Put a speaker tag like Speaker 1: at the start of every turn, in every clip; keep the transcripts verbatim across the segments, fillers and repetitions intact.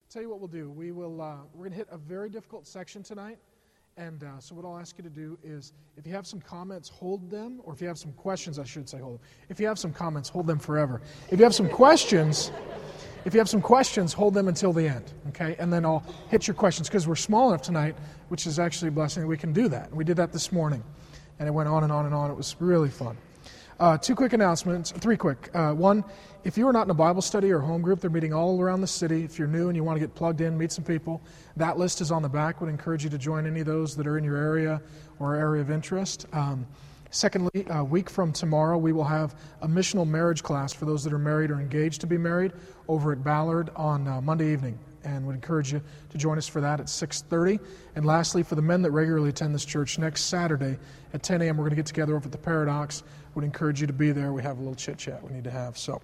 Speaker 1: Tell you what we'll do. We will, uh, we're going to hit a very difficult section tonight. And uh, so what I'll ask you to do is, if you have some comments, hold them. Or if you have some questions, I should say hold them. If you have some comments, hold them forever. If you have some questions, if you have some questions, hold them until the end. Okay? And then I'll hit your questions. Because we're small enough tonight, which is actually a blessing, we can do that. And we did that this morning. And it went on and on and on. It was really fun. Uh, two quick announcements, three quick. Uh, one, if you are not in a Bible study or home group, they're meeting all around the city. If you're new and you want to get plugged in, meet some people, that list is on the back. Would encourage you to join any of those that are in your area or area of interest. Um, secondly, a week from tomorrow, we will have a missional marriage class for those that are married or engaged to be married over at Ballard on uh, Monday evening. And would encourage you to join us for that at six thirty. And lastly, for the men that regularly attend this church, next Saturday at ten a.m. we're going to get together over at the Paradox. Would encourage you to be there. We have a little chit-chat we need to have. So,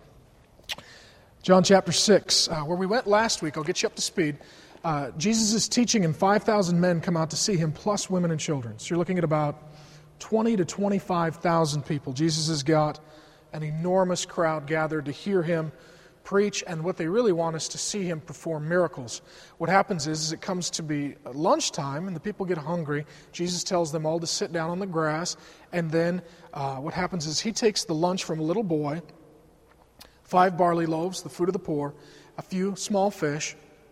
Speaker 1: John chapter six, uh, where we went last week, I'll get you up to speed. Uh, Jesus is teaching and five thousand men come out to see him, plus women and children. So you're looking at about twenty to twenty-five thousand people. Jesus has got an enormous crowd gathered to hear him preach, and what they really want is to see him perform miracles. What happens is, is it comes to be lunchtime, and the people get hungry. Jesus tells them all to sit down on the grass, and then uh, what happens is he takes the lunch from a little boy, five barley loaves, the food of the poor, a few small fish,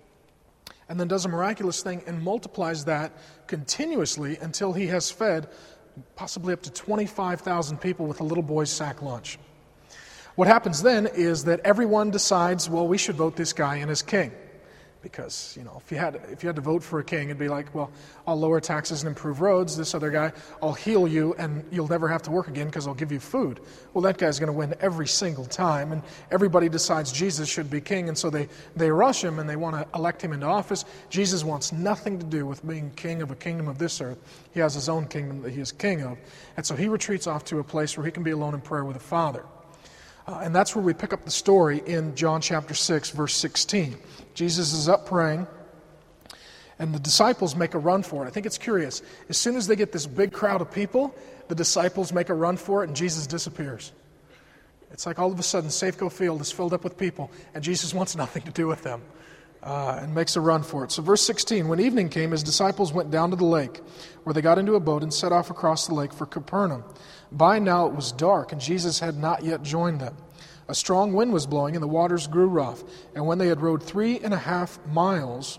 Speaker 1: and then does a miraculous thing and multiplies that continuously until he has fed possibly up to twenty-five thousand people with a little boy's sack lunch. What happens then is that everyone decides, well, we should vote this guy in as king. Because, you know, if you had if you had to vote for a king, it'd be like, well, I'll lower taxes and improve roads. This other guy, I'll heal you and you'll never have to work again because I'll give you food. Well, that guy's going to win every single time. And everybody decides Jesus should be king. And so they, they rush him and they want to elect him into office. Jesus wants nothing to do with being king of a kingdom of this earth. He has his own kingdom that he is king of. And so he retreats off to a place where he can be alone in prayer with the Father. Uh, and that's where we pick up the story in John chapter six, verse sixteen. Jesus is up praying, and the disciples make a run for it. I think it's curious. As soon as they get this big crowd of people, the disciples make a run for it, and Jesus disappears. It's like all of a sudden, Safeco Field is filled up with people, and Jesus wants nothing to do with them, uh, and makes a run for it. So verse sixteen, when evening came, his disciples went down to the lake, where they got into a boat and set off across the lake for Capernaum. By now it was dark, and Jesus had not yet joined them. A strong wind was blowing, and the waters grew rough. And when they had rowed three and a half miles,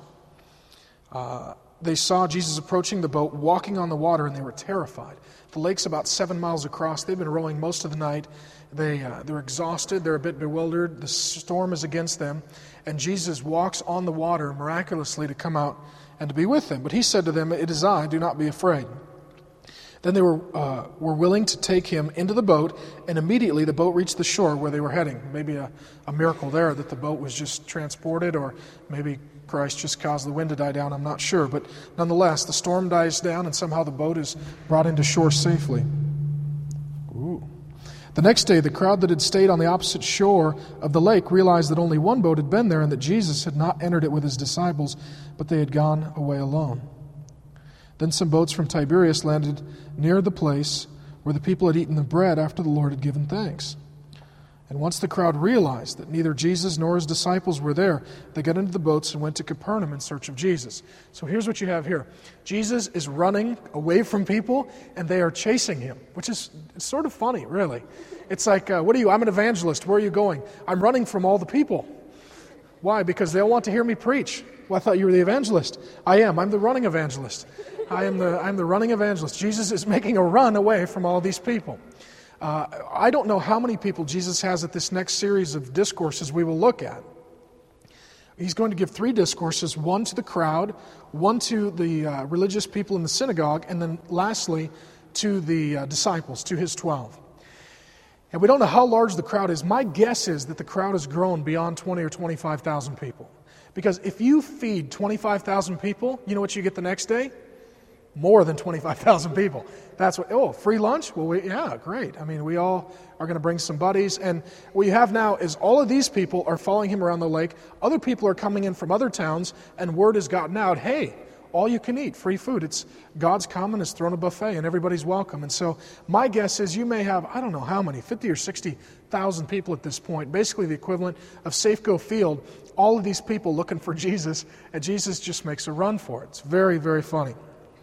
Speaker 1: uh, they saw Jesus approaching the boat, walking on the water, and they were terrified. The lake's about seven miles across. They've been rowing most of the night. They, uh, they're exhausted. They're a bit bewildered. The storm is against them. And Jesus walks on the water miraculously to come out and to be with them. But he said to them, "It is I, do not be afraid." Then they were uh, were willing to take him into the boat, and immediately the boat reached the shore where they were heading. Maybe a, a miracle there that the boat was just transported, or maybe Christ just caused the wind to die down, I'm not sure. But nonetheless, the storm dies down, and somehow the boat is brought into shore safely. Ooh. The next day, the crowd that had stayed on the opposite shore of the lake realized that only one boat had been there, and that Jesus had not entered it with his disciples, but they had gone away alone. Then some boats from Tiberias landed near the place where the people had eaten the bread after the Lord had given thanks. And once the crowd realized that neither Jesus nor his disciples were there, they got into the boats and went to Capernaum in search of Jesus. So here's what you have here. Jesus is running away from people, and they are chasing him, which is it's sort of funny, really. It's like, uh, what are you? I'm an evangelist. Where are you going? I'm running from all the people. Why? Because they all want to hear me preach. Well, I thought you were the evangelist. I am. I'm the running evangelist. I am the I'm the running evangelist. Jesus is making a run away from all these people. Uh, I don't know how many people Jesus has at this next series of discourses we will look at. He's going to give three discourses, one to the crowd, one to the uh, religious people in the synagogue, and then lastly to the uh, disciples, to his twelve. And we don't know how large the crowd is. My guess is that the crowd has grown beyond twenty or twenty-five thousand people. Because if you feed twenty-five thousand people, you know what you get the next day? More than twenty-five thousand people. That's what, oh, free lunch? Well, we, yeah, great. I mean, we all are going to bring some buddies. And what you have now is all of these people are following him around the lake. Other people are coming in from other towns, and word has gotten out, hey, all you can eat, free food. It's God's come and has thrown a buffet and everybody's welcome. And so my guess is you may have, I don't know how many, fifty or sixty thousand people at this point, basically the equivalent of Safeco Field, all of these people looking for Jesus, and Jesus just makes a run for it. It's very, very funny.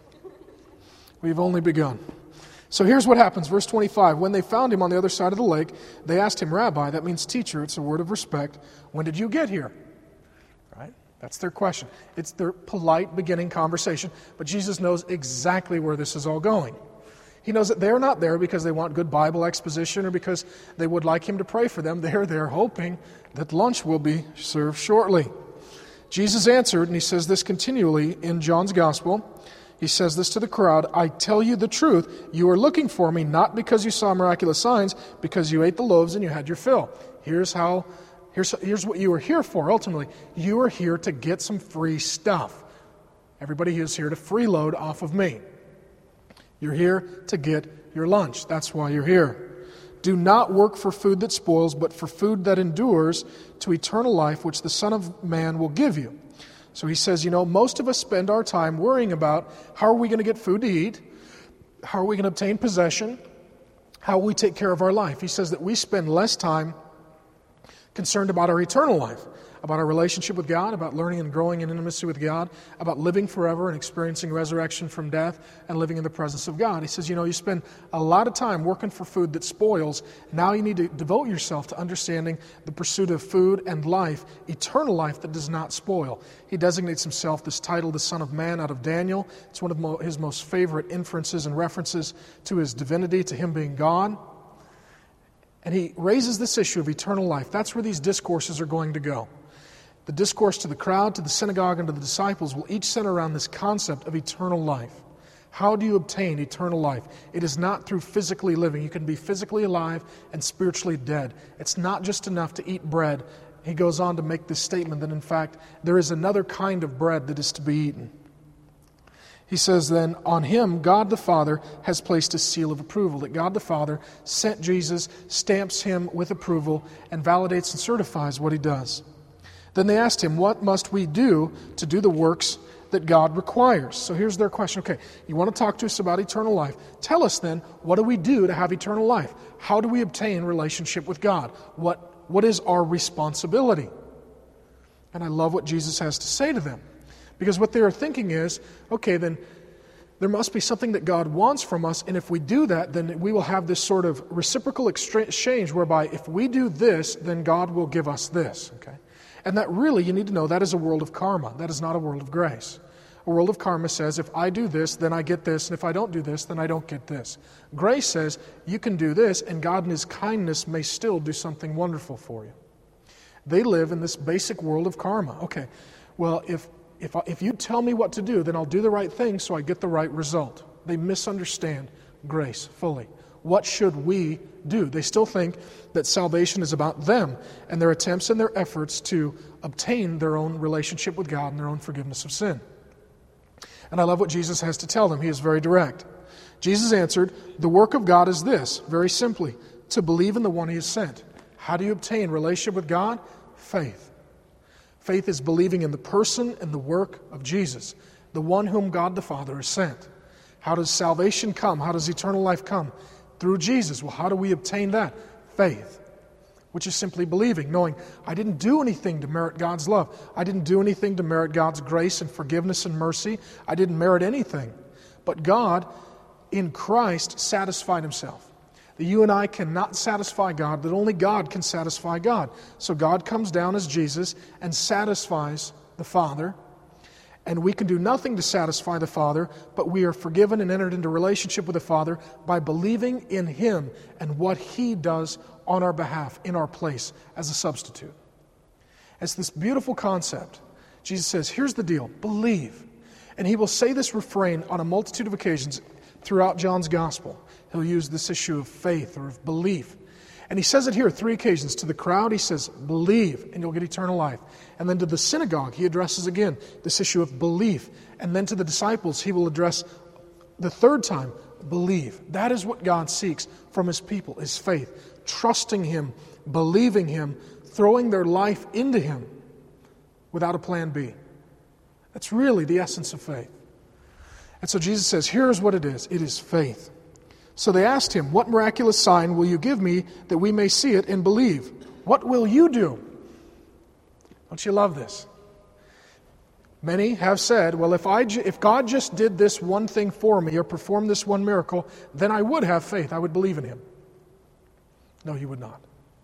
Speaker 1: We've only begun. So here's what happens, verse twenty-five. When they found him on the other side of the lake, they asked him, Rabbi, that means teacher, it's a word of respect, when did you get here? Right? That's their question. It's their polite beginning conversation, but Jesus knows exactly where this is all going. He knows that they're not there because they want good Bible exposition or because they would like him to pray for them. They're there hoping that lunch will be served shortly. Jesus answered, and he says this continually in John's Gospel. He says this to the crowd, I tell you the truth, you are looking for me not because you saw miraculous signs, because you ate the loaves and you had your fill. Here's how, here's, here's what you are here for ultimately. You are here to get some free stuff. Everybody is here to freeload off of me. You're here to get your lunch. That's why you're here. Do not work for food that spoils, but for food that endures to eternal life, which the Son of Man will give you. So he says, you know, most of us spend our time worrying about how are we going to get food to eat, how are we going to obtain possession, how will we take care of our life. He says that we spend less time concerned about our eternal life, about our relationship with God, about learning and growing in intimacy with God, about living forever and experiencing resurrection from death and living in the presence of God. He says, you know, you spend a lot of time working for food that spoils. Now you need to devote yourself to understanding the pursuit of food and life, eternal life that does not spoil. He designates himself this title, the Son of Man, out of Daniel. It's one of mo- his most favorite inferences and references to his divinity, to him being God. And he raises this issue of eternal life. That's where these discourses are going to go. The discourse to the crowd, to the synagogue, and to the disciples will each center around this concept of eternal life. How do you obtain eternal life? It is not through physically living. You can be physically alive and spiritually dead. It's not just enough to eat bread. He goes on to make this statement that, in fact, there is another kind of bread that is to be eaten. He says then, on him, God the Father has placed a seal of approval, that God the Father sent Jesus, stamps him with approval, and validates and certifies what he does. Then they asked him, what must we do to do the works that God requires? So here's their question. Okay, you want to talk to us about eternal life. Tell us then, what do we do to have eternal life? How do we obtain relationship with God? What, what is our responsibility? And I love what Jesus has to say to them. Because what they are thinking is, okay, then there must be something that God wants from us, and if we do that, then we will have this sort of reciprocal exchange whereby if we do this, then God will give us this, okay? And that really, you need to know, that is a world of karma. That is not a world of grace. A world of karma says, if I do this, then I get this, and if I don't do this, then I don't get this. Grace says, you can do this, and God in His kindness may still do something wonderful for you. They live in this basic world of karma. Okay, well, if if, I, if you tell me what to do, then I'll do the right thing so I get the right result. They misunderstand grace fully. What should we do? They still think that salvation is about them and their attempts and their efforts to obtain their own relationship with God and their own forgiveness of sin. And I love what Jesus has to tell them. He is very direct. Jesus answered, the work of God is this, very simply, to believe in the one He has sent. How do you obtain relationship with God? Faith. Faith is believing in the person and the work of Jesus, the one whom God the Father has sent. How does salvation come? How does eternal life come? Through Jesus. Well, how do we obtain that? Faith, which is simply believing, knowing I didn't do anything to merit God's love. I didn't do anything to merit God's grace and forgiveness and mercy. I didn't merit anything. But God, in Christ, satisfied Himself. That you and I cannot satisfy God, that only God can satisfy God. So God comes down as Jesus and satisfies the Father. And we can do nothing to satisfy the Father, but we are forgiven and entered into relationship with the Father by believing in Him and what He does on our behalf, in our place, as a substitute. It's this beautiful concept. Jesus says, here's the deal, believe. And He will say this refrain on a multitude of occasions throughout John's Gospel. He'll use this issue of faith or of belief. And He says it here three occasions. To the crowd, He says, believe, and you'll get eternal life. And then to the synagogue, He addresses again this issue of belief. And then to the disciples, He will address the third time, believe. That is what God seeks from His people, is faith. Trusting Him, believing Him, throwing their life into Him without a plan B. That's really the essence of faith. And so Jesus says, here's what it is. It is faith. So they asked him, what miraculous sign will you give me that we may see it and believe? What will you do? Don't you love this? Many have said, well, if, I, if God just did this one thing for me or performed this one miracle, then I would have faith. I would believe in him. No, you would not.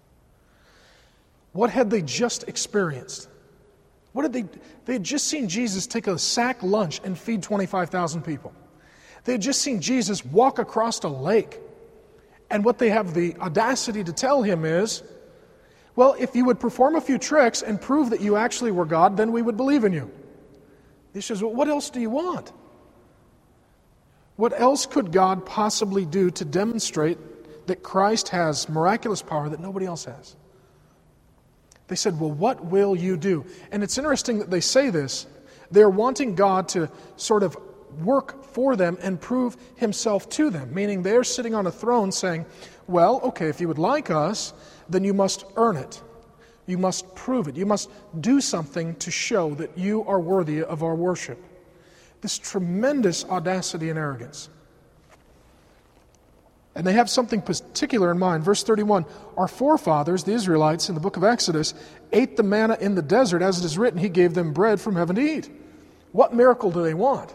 Speaker 1: What had they just experienced? What had they, they had just seen Jesus take a sack lunch and feed twenty-five thousand people. They had just seen Jesus walk across a lake. And what they have the audacity to tell him is, well, if you would perform a few tricks and prove that you actually were God, then we would believe in you. He says, well, what else do you want? What else could God possibly do to demonstrate that Christ has miraculous power that nobody else has? They said, well, what will you do? And it's interesting that they say this. They're wanting God to sort of work for them and prove himself to them, meaning they're sitting on a throne saying, well, okay, if you would like us, then you must earn it. You must prove it. You must do something to show that you are worthy of our worship. This tremendous audacity and arrogance. And they have something particular in mind. Verse thirty-one, our forefathers, the Israelites, in the book of Exodus, ate the manna in the desert, as it is written, he gave them bread from heaven to eat. What miracle do they want?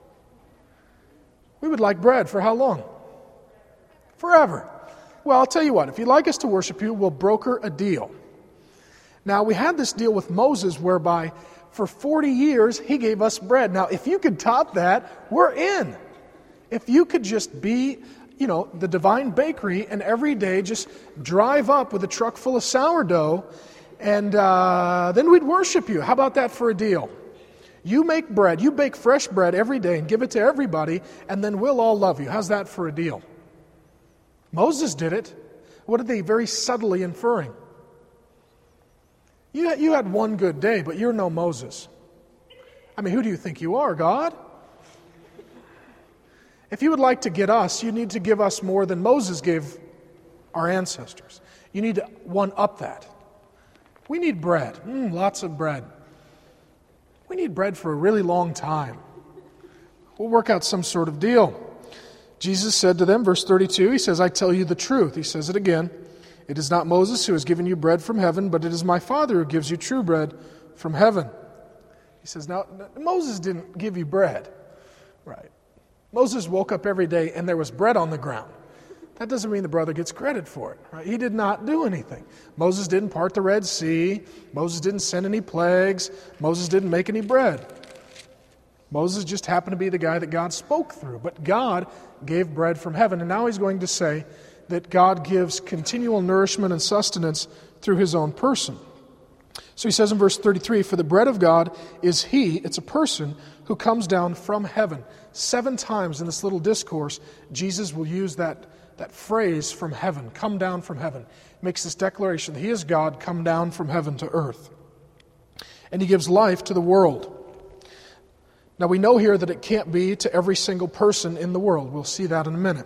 Speaker 1: We would like bread for how long? Forever. Well, I'll tell you what, if you'd like us to worship you, we'll broker a deal. Now, we had this deal with Moses whereby for forty years he gave us bread. Now, if you could top that, we're in. If you could just be, you know, the divine bakery and every day just drive up with a truck full of sourdough and uh, then we'd worship you. How about that for a deal? You make bread, you bake fresh bread every day and give it to everybody, and then we'll all love you. How's that for a deal? Moses did it. What are they very subtly inferring? You, you had one good day, but you're no Moses. I mean, who do you think you are, God? If you would like to get us, you need to give us more than Moses gave our ancestors. You need to one-up that. We need bread, mm, lots of bread. We need bread for a really long time. We'll work out some sort of deal. Jesus said to them, verse thirty-two, he says, I tell you the truth. He says it again. It is not Moses who has given you bread from heaven, but it is my Father who gives you true bread from heaven. He says, now, Moses didn't give you bread. Right. Moses woke up every day and there was bread on the ground. That doesn't mean the brother gets credit for it. Right? He did not do anything. Moses didn't part the Red Sea. Moses didn't send any plagues. Moses didn't make any bread. Moses just happened to be the guy that God spoke through. But God gave bread from heaven. And now he's going to say that God gives continual nourishment and sustenance through his own person. So he says in verse thirty-three, for the bread of God is he, it's a person, who comes down from heaven. Seven times in this little discourse, Jesus will use that, that phrase from heaven, come down from heaven. Makes this declaration that he is God, come down from heaven to earth. And he gives life to the world. Now we know here that it can't be to every single person in the world. We'll see that in a minute.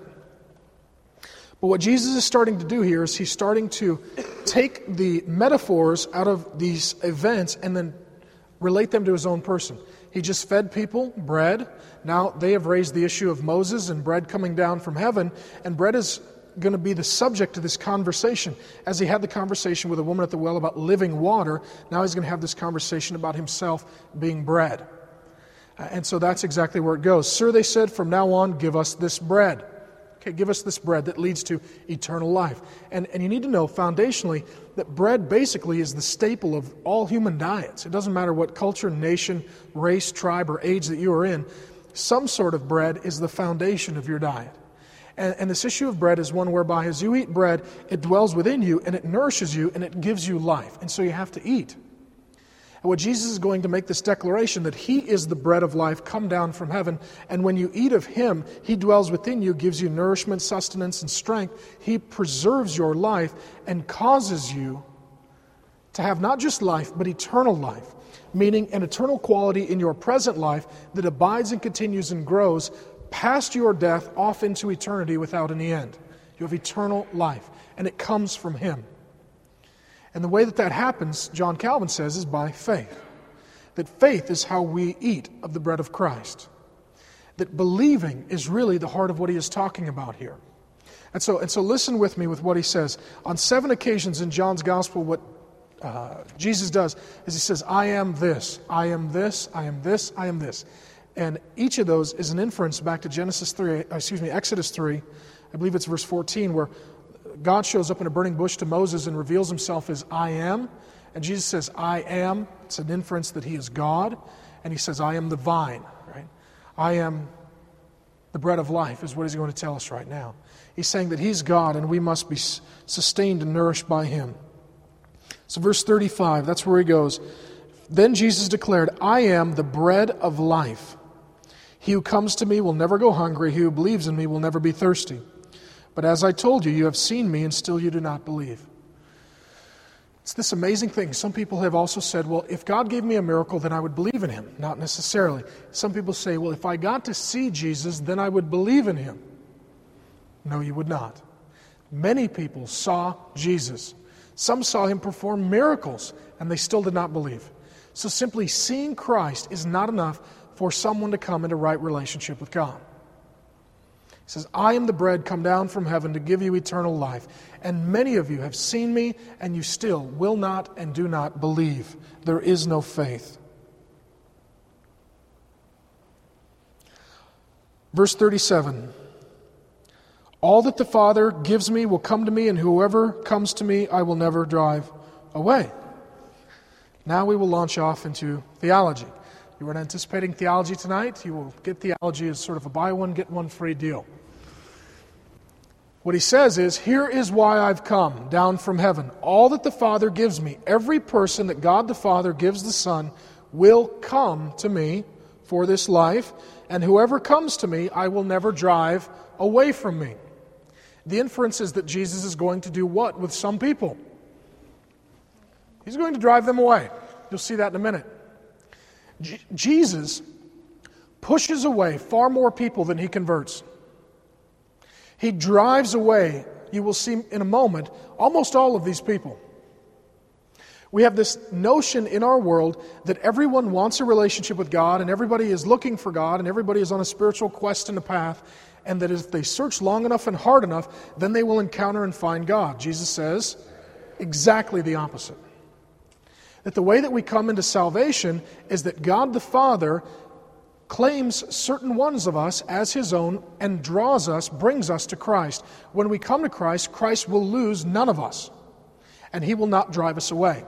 Speaker 1: But what Jesus is starting to do here is he's starting to take the metaphors out of these events and then relate them to his own person. He just fed people bread. Now they have raised the issue of Moses and bread coming down from heaven, and bread is going to be the subject of this conversation. As he had the conversation with a woman at the well about living water, now he's going to have this conversation about himself being bread. And so that's exactly where it goes. Sir, they said, from now on, give us this bread. Okay, give us this bread that leads to eternal life. And, and you need to know foundationally that bread basically is the staple of all human diets. It doesn't matter what culture, nation, race, tribe, or age that you are in. Some sort of bread is the foundation of your diet. And, and this issue of bread is one whereby as you eat bread, it dwells within you and it nourishes you and it gives you life. And so you have to eat. And what Jesus is going to make this declaration that he is the bread of life come down from heaven, and when you eat of him, he dwells within you, gives you nourishment, sustenance, and strength. He preserves your life and causes you to have not just life, but eternal life, meaning an eternal quality in your present life that abides and continues and grows past your death off into eternity without any end. You have eternal life, and it comes from him. And the way that that happens, John Calvin says, is by faith. That faith is how we eat of the bread of Christ. That believing is really the heart of what he is talking about here. And so, and so listen with me with what he says. On seven occasions in John's Gospel, what uh, Jesus does is he says, I am this, I am this, I am this, I am this. And each of those is an inference back to Genesis three, excuse me, Exodus three, I believe it's verse fourteen, where God shows up in a burning bush to Moses and reveals himself as I am. And Jesus says, I am. It's an inference that he is God. And he says, I am the vine, right? I am the bread of life is what he's going to tell us right now. He's saying that he's God and we must be sustained and nourished by him. So verse thirty-five, that's where he goes. Then Jesus declared, I am the bread of life. He who comes to me will never go hungry. He who believes in me will never be thirsty. But as I told you, you have seen me and still you do not believe. It's this amazing thing. Some people have also said, well, if God gave me a miracle, then I would believe in him. Not necessarily. Some people say, well, if I got to see Jesus, then I would believe in him. No, you would not. Many people saw Jesus. Some saw him perform miracles, and they still did not believe. So simply seeing Christ is not enough for someone to come into right relationship with God. He says, I am the bread come down from heaven to give you eternal life. And many of you have seen me, and you still will not and do not believe. There is no faith. Verse thirty-seven. All that the Father gives me will come to me, and whoever comes to me I will never drive away. Now we will launch off into theology. You weren't anticipating theology tonight. You will get theology as sort of a buy one, get one free deal. What he says is, here is why I've come down from heaven. All that the Father gives me, every person that God the Father gives the Son, will come to me for this life, and whoever comes to me, I will never drive away from me. The inference is that Jesus is going to do what with some people? He's going to drive them away. You'll see that in a minute. J- Jesus pushes away far more people than he converts. He drives away, you will see in a moment, almost all of these people. We have this notion in our world that everyone wants a relationship with God, and everybody is looking for God, and everybody is on a spiritual quest and a path, and that if they search long enough and hard enough, then they will encounter and find God. Jesus says exactly the opposite. That the way that we come into salvation is that God the Father claims certain ones of us as his own and draws us, brings us to Christ. When we come to Christ, Christ will lose none of us, and he will not drive us away.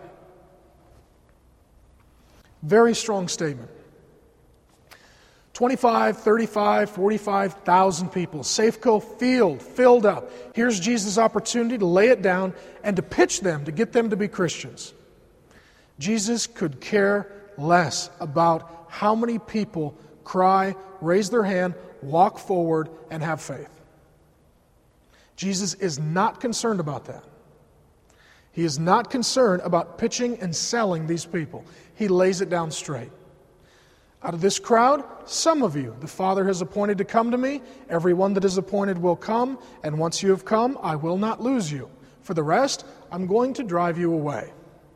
Speaker 1: Very strong statement. twenty-five, thirty-five, forty-five thousand people. Safeco Field filled up. Here's Jesus' opportunity to lay it down and to pitch them, to get them to be Christians. Jesus could care less about how many people cry, raise their hand, walk forward, and have faith. Jesus is not concerned about that. He is not concerned about pitching and selling these people. He lays it down straight. Out of this crowd, some of you the Father has appointed to come to me. Everyone that is appointed will come, and once you have come, I will not lose you. For the rest, I'm going to drive you away.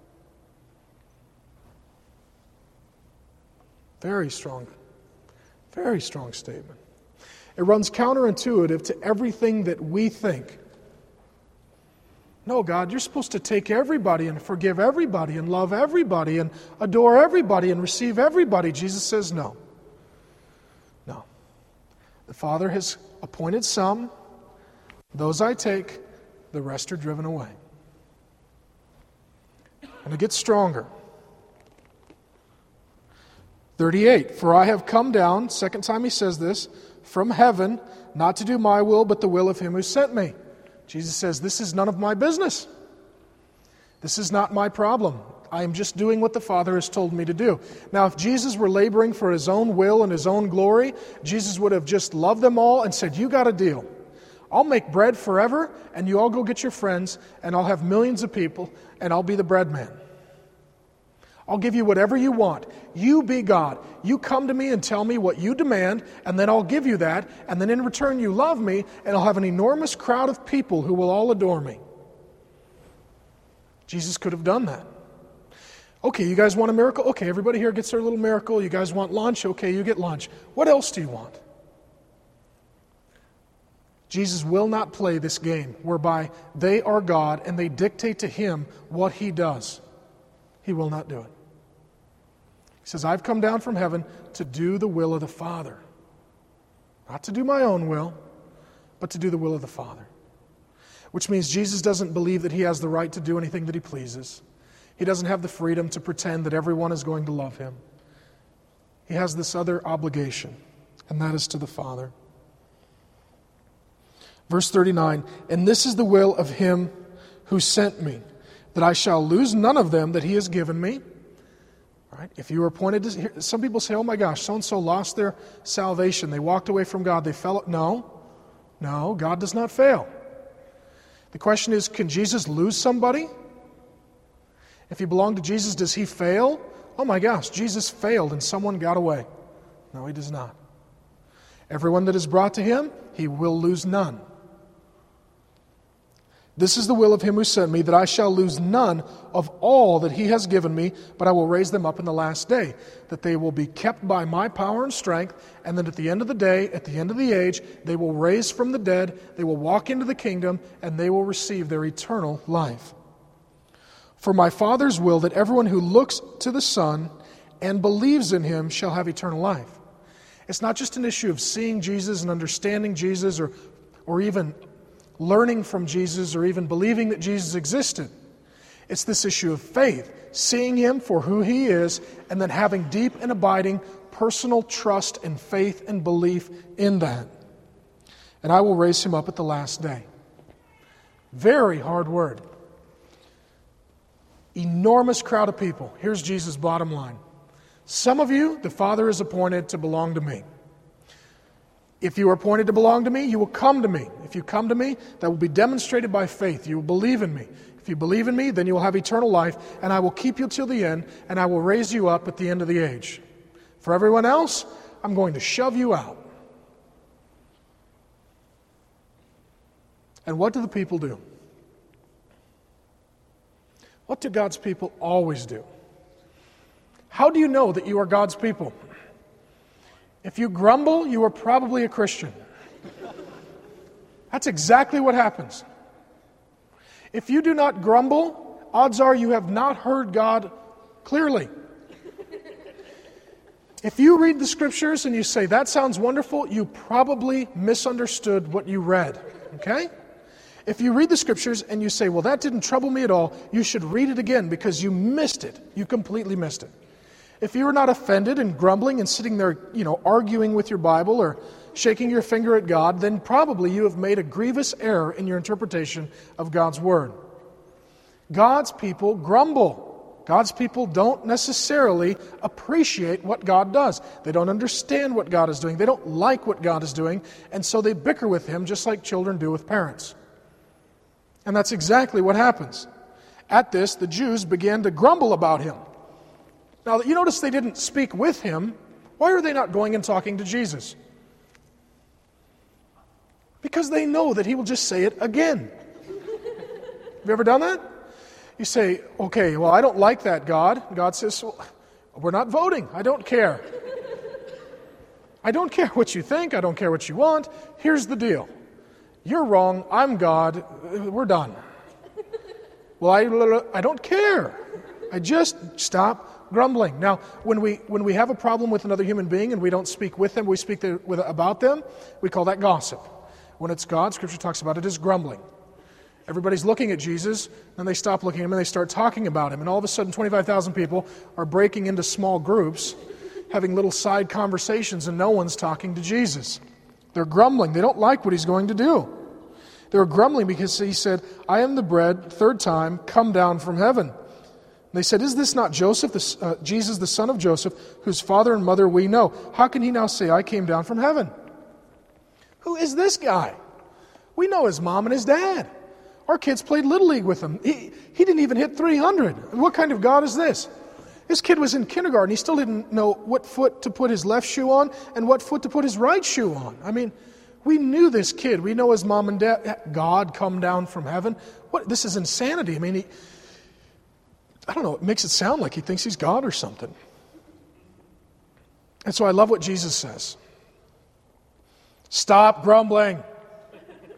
Speaker 1: Very strong, very strong statement. It runs counterintuitive to everything that we think. No, God, you're supposed to take everybody and forgive everybody and love everybody and adore everybody and receive everybody. Jesus says no. No. The Father has appointed some. Those I take, the rest are driven away. And it gets stronger. thirty-eight, for I have come down, second time he says this, from heaven, not to do my will, but the will of him who sent me. Jesus says, this is none of my business. This is not my problem. I am just doing what the Father has told me to do. Now, if Jesus were laboring for his own will and his own glory, Jesus would have just loved them all and said, you got a deal. I'll make bread forever, and you all go get your friends, and I'll have millions of people, and I'll be the bread man. I'll give you whatever you want. You be God. You come to me and tell me what you demand, and then I'll give you that, and then in return you love me, and I'll have an enormous crowd of people who will all adore me. Jesus could have done that. Okay, you guys want a miracle? Okay, everybody here gets their little miracle. You guys want lunch? Okay, you get lunch. What else do you want? Jesus will not play this game whereby they are God and they dictate to Him what He does. He will not do it. He says, I've come down from heaven to do the will of the Father. Not to do my own will, but to do the will of the Father. Which means Jesus doesn't believe that He has the right to do anything that He pleases. He doesn't have the freedom to pretend that everyone is going to love Him. He has this other obligation, and that is to the Father. Verse thirty-nine, and this is the will of Him who sent me, that I shall lose none of them that He has given me. Right? If you were appointed to, some people say, oh my gosh, so-and-so lost their salvation. They walked away from God. They fell. No, no, God does not fail. The question is, can Jesus lose somebody? If He belonged to Jesus, does He fail? Oh my gosh, Jesus failed and someone got away. No, He does not. Everyone that is brought to Him, He will lose none. This is the will of Him who sent me, that I shall lose none of all that He has given me, but I will raise them up in the last day, that they will be kept by my power and strength, and that at the end of the day, at the end of the age, they will raise from the dead, they will walk into the kingdom, and they will receive their eternal life. For my Father's will, that everyone who looks to the Son and believes in Him shall have eternal life. It's not just an issue of seeing Jesus and understanding Jesus, or, or even learning from Jesus, or even believing that Jesus existed. It's this issue of faith, seeing Him for who He is, and then having deep and abiding personal trust and faith and belief in that. And I will raise Him up at the last day. Very hard word. Enormous crowd of people. Here's Jesus' bottom line. Some of you, the Father has appointed to belong to me. If you are appointed to belong to me, you will come to me. If you come to me, that will be demonstrated by faith. You will believe in me. If you believe in me, then you will have eternal life, and I will keep you till the end, and I will raise you up at the end of the age. For everyone else, I'm going to shove you out. And what do the people do? What do God's people always do? How do you know that you are God's people? If you grumble, you are probably a Christian. That's exactly what happens. If you do not grumble, odds are you have not heard God clearly. If you read the Scriptures and you say, that sounds wonderful, you probably misunderstood what you read. Okay? If you read the Scriptures and you say, well, that didn't trouble me at all, you should read it again because you missed it. You completely missed it. If you are not offended and grumbling and sitting there, you know, arguing with your Bible or shaking your finger at God, then probably you have made a grievous error in your interpretation of God's Word. God's people grumble. God's people don't necessarily appreciate what God does. They don't understand what God is doing. They don't like what God is doing, and so they bicker with Him just like children do with parents. And that's exactly what happens. At this, the Jews began to grumble about Him. Now, you notice they didn't speak with Him. Why are they not going and talking to Jesus? Because they know that He will just say it again. Have you ever done that? You say, okay, well, I don't like that, God. God says, well, we're not voting. I don't care. I don't care what you think. I don't care what you want. Here's the deal. You're wrong. I'm God. We're done. Well, I, I don't care. I just stop grumbling. Now, when we when we have a problem with another human being and we don't speak with them, we speak the, with, about them, we call that gossip. When it's God, Scripture talks about it as grumbling. Everybody's looking at Jesus, and they stop looking at Him and they start talking about Him. And all of a sudden, twenty-five thousand people are breaking into small groups, having little side conversations, and no one's talking to Jesus. They're grumbling. They don't like what He's going to do. They were grumbling because He said, I am the bread, third time, come down from heaven. They said, is this not Joseph, the, uh, Jesus, the son of Joseph, whose father and mother we know? How can he now say, I came down from heaven? Who is this guy? We know his mom and his dad. Our kids played Little League with him. He, he didn't even hit three hundred. What kind of God is this? This kid was in kindergarten. He still didn't know what foot to put his left shoe on and what foot to put his right shoe on. I mean, we knew this kid. We know his mom and dad. God come down from heaven. What? This is insanity. I mean, he... I don't know, it makes it sound like he thinks he's God or something. And so I love what Jesus says. Stop grumbling.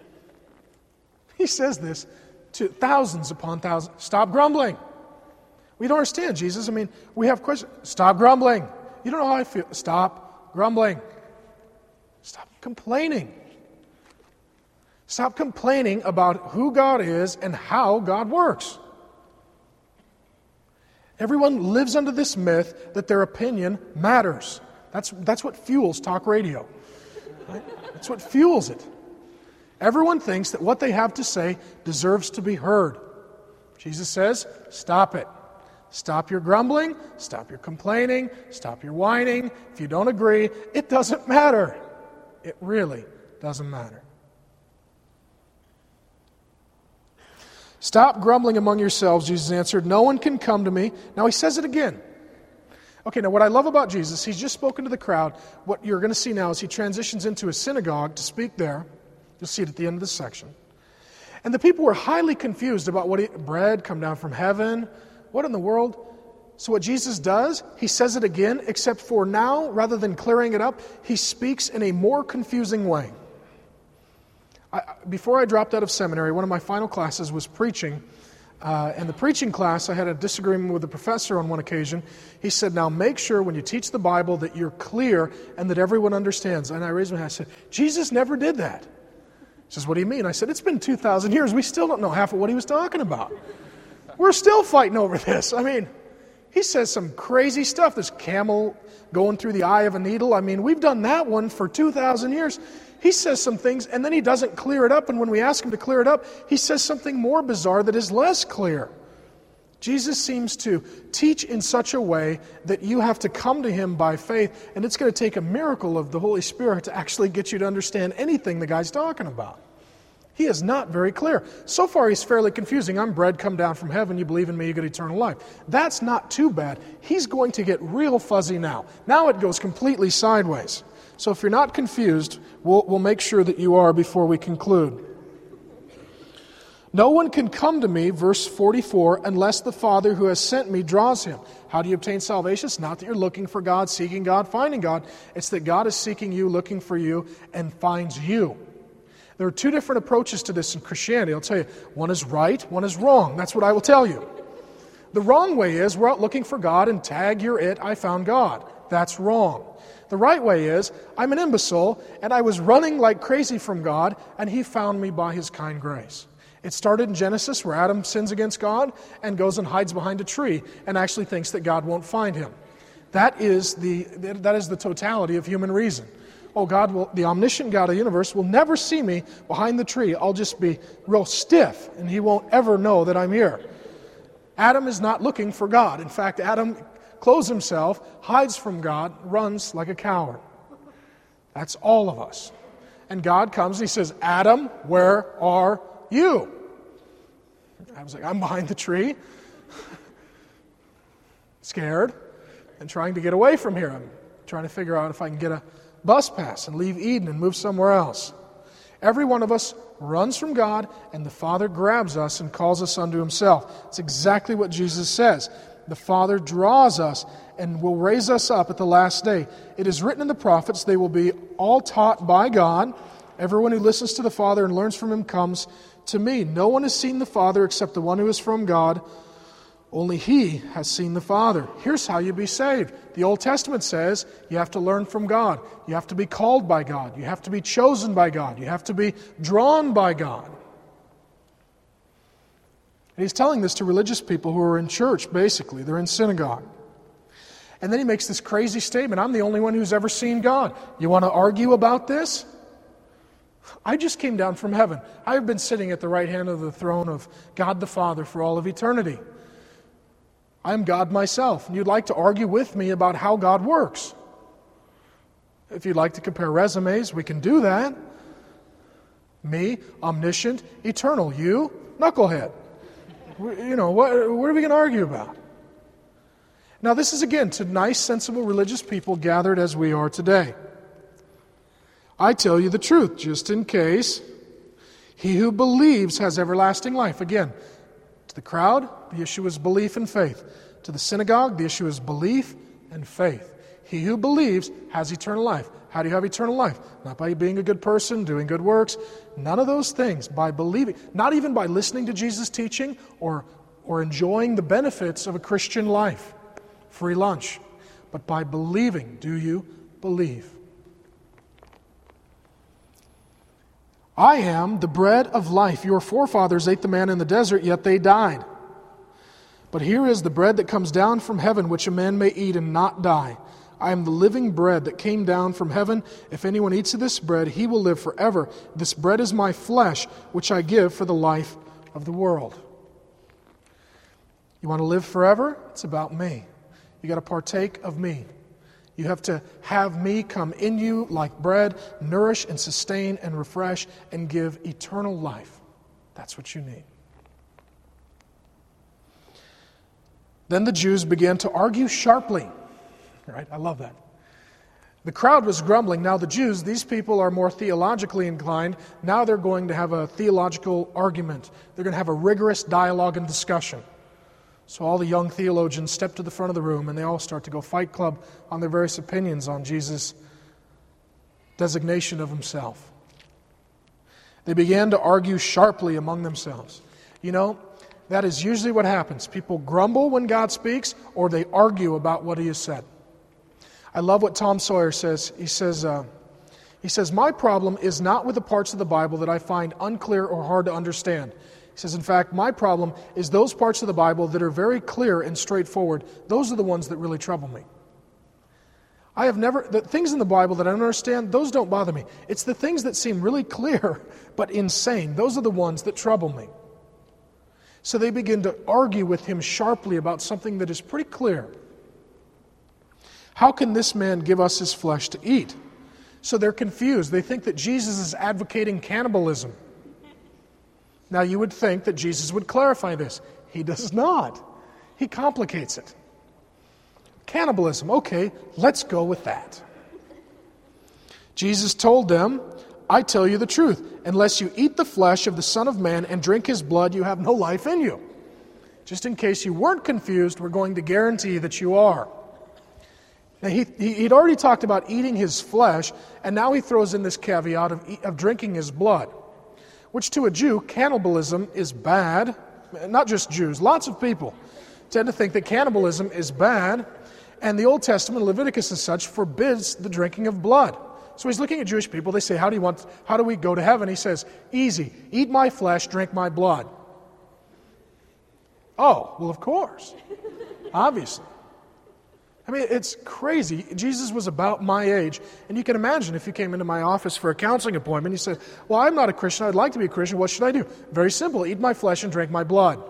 Speaker 1: He says this to thousands upon thousands. Stop grumbling. We don't understand, Jesus. I mean, we have questions. Stop grumbling. You don't know how I feel. Stop grumbling. Stop complaining. Stop complaining about who God is and how God works. Everyone lives under this myth that their opinion matters. That's, that's what fuels talk radio. Right? That's what fuels it. Everyone thinks that what they have to say deserves to be heard. Jesus says, stop it. Stop your grumbling, stop your complaining, stop your whining. If you don't agree, it doesn't matter. It really doesn't matter. Stop grumbling among yourselves, Jesus answered. No one can come to me. Now he says it again. Okay, now what I love about Jesus, he's just spoken to the crowd. What you're going to see now is he transitions into a synagogue to speak there. You'll see it at the end of this section. And the people were highly confused about what he, bread come down from heaven. What in the world? So what Jesus does, he says it again, except for now, rather than clearing it up, he speaks in a more confusing way. I, before I dropped out of seminary, one of my final classes was preaching. Uh, and the preaching class, I had a disagreement with the professor on one occasion. He said, now make sure when you teach the Bible that you're clear and that everyone understands. And I raised my hand, I said, Jesus never did that. He says, what do you mean? I said, it's been two thousand years. We still don't know half of what he was talking about. We're still fighting over this. I mean, he says some crazy stuff. This camel going through the eye of a needle. I mean, we've done that one for two thousand years. He says some things, and then he doesn't clear it up. And when we ask him to clear it up, he says something more bizarre that is less clear. Jesus seems to teach in such a way that you have to come to him by faith, and it's going to take a miracle of the Holy Spirit to actually get you to understand anything the guy's talking about. He is not very clear. So far, he's fairly confusing. I'm bread come down from heaven. You believe in me, you get eternal life. That's not too bad. He's going to get real fuzzy now. Now it goes completely sideways. So if you're not confused, we'll, we'll make sure that you are before we conclude. No one can come to me, verse forty-four, unless the Father who has sent me draws him. How do you obtain salvation? It's not that you're looking for God, seeking God, finding God. It's that God is seeking you, looking for you, and finds you. There are two different approaches to this in Christianity. I'll tell you, one is right, one is wrong. That's what I will tell you. The wrong way is we're out looking for God and tag, you're it, I found God. That's wrong. The right way is I'm an imbecile and I was running like crazy from God and he found me by his kind grace. It started in Genesis where Adam sins against God and goes and hides behind a tree and actually thinks that God won't find him. That is the, that is the totality of human reason. Oh, God will, the omniscient God of the universe will never see me behind the tree. I'll just be real stiff and he won't ever know that I'm here. Adam is not looking for God. In fact, Adam clothes himself, hides from God, runs like a coward. That's all of us. And God comes and he says, Adam, where are you? I was like, I'm behind the tree, scared, and trying to get away from here. I'm trying to figure out if I can get a bus pass and leave Eden and move somewhere else. Every one of us runs from God, and the Father grabs us and calls us unto himself. It's exactly what Jesus says. The Father draws us and will raise us up at the last day. It is written in the prophets, they will be all taught by God. Everyone who listens to the Father and learns from him comes to me. No one has seen the Father except the one who is from God. Only he has seen the Father. Here's how you be saved. The Old Testament says you have to learn from God. You have to be called by God. You have to be chosen by God. You have to be drawn by God. And he's telling this to religious people who are in church, basically. They're in synagogue. And then he makes this crazy statement, I'm the only one who's ever seen God. You want to argue about this? I just came down from heaven. I've been sitting at the right hand of the throne of God the Father for all of eternity. I'm God myself, and you'd like to argue with me about how God works. If you'd like to compare resumes, we can do that. Me, omniscient, eternal. You, knucklehead. You know, what, what are we going to argue about? Now, this is again to nice, sensible, religious people gathered as we are today. I tell you the truth, just in case. He who believes has everlasting life. Again, to the crowd, the issue is belief and faith. To the synagogue, the issue is belief and faith. He who believes has eternal life. How do you have eternal life? Not by being a good person, doing good works. None of those things. By believing. Not even by listening to Jesus' teaching or, or enjoying the benefits of a Christian life. Free lunch. But by believing. Do you believe? I am the bread of life. Your forefathers ate the manna in the desert, yet they died. But here is the bread that comes down from heaven, which a man may eat and not die. I am the living bread that came down from heaven. If anyone eats of this bread, he will live forever. This bread is my flesh, which I give for the life of the world. You want to live forever? It's about me. You got to partake of me. You have to have me come in you like bread, nourish and sustain and refresh and give eternal life. That's what you need. Then the Jews began to argue sharply. Right? I love that. The crowd was grumbling. Now the Jews, these people are more theologically inclined. Now they're going to have a theological argument. They're going to have a rigorous dialogue and discussion. So all the young theologians step to the front of the room and they all start to go fight club on their various opinions on Jesus' designation of himself. They began to argue sharply among themselves. You know, that is usually what happens. People grumble when God speaks, or they argue about what he has said. I love what Tom Sawyer says. He says, uh, he says, my problem is not with the parts of the Bible that I find unclear or hard to understand. He says, in fact, my problem is those parts of the Bible that are very clear and straightforward. Those are the ones that really trouble me. I have never, the things in the Bible that I don't understand, those don't bother me. It's the things that seem really clear but insane. Those are the ones that trouble me. So they begin to argue with him sharply about something that is pretty clear. How can this man give us his flesh to eat? So they're confused. They think that Jesus is advocating cannibalism. Now you would think that Jesus would clarify this. He does not. He complicates it. Cannibalism, okay, let's go with that. Jesus told them, I tell you the truth, unless you eat the flesh of the Son of Man and drink his blood, you have no life in you. Just in case you weren't confused, we're going to guarantee that you are. Now, he, he, he'd already talked about eating his flesh, and now he throws in this caveat of, of drinking his blood, which to a Jew, cannibalism is bad. Not just Jews, lots of people tend to think that cannibalism is bad, and the Old Testament, Leviticus and such, forbids the drinking of blood. So he's looking at Jewish people. They say, how do you want, how do we go to heaven? He says, easy, eat my flesh, drink my blood. Oh, well, of course. Obviously. I mean, it's crazy. Jesus was about my age. And you can imagine if you came into my office for a counseling appointment, you said, well, I'm not a Christian. I'd like to be a Christian. What should I do? Very simple. Eat my flesh and drink my blood.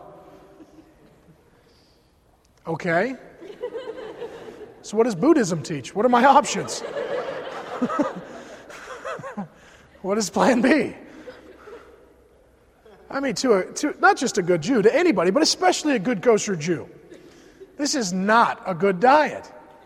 Speaker 1: Okay. So what does Buddhism teach? What are my options? What is plan B? I mean, to, a, to not just a good Jew, to anybody, but especially a good kosher Jew. This is not a good diet.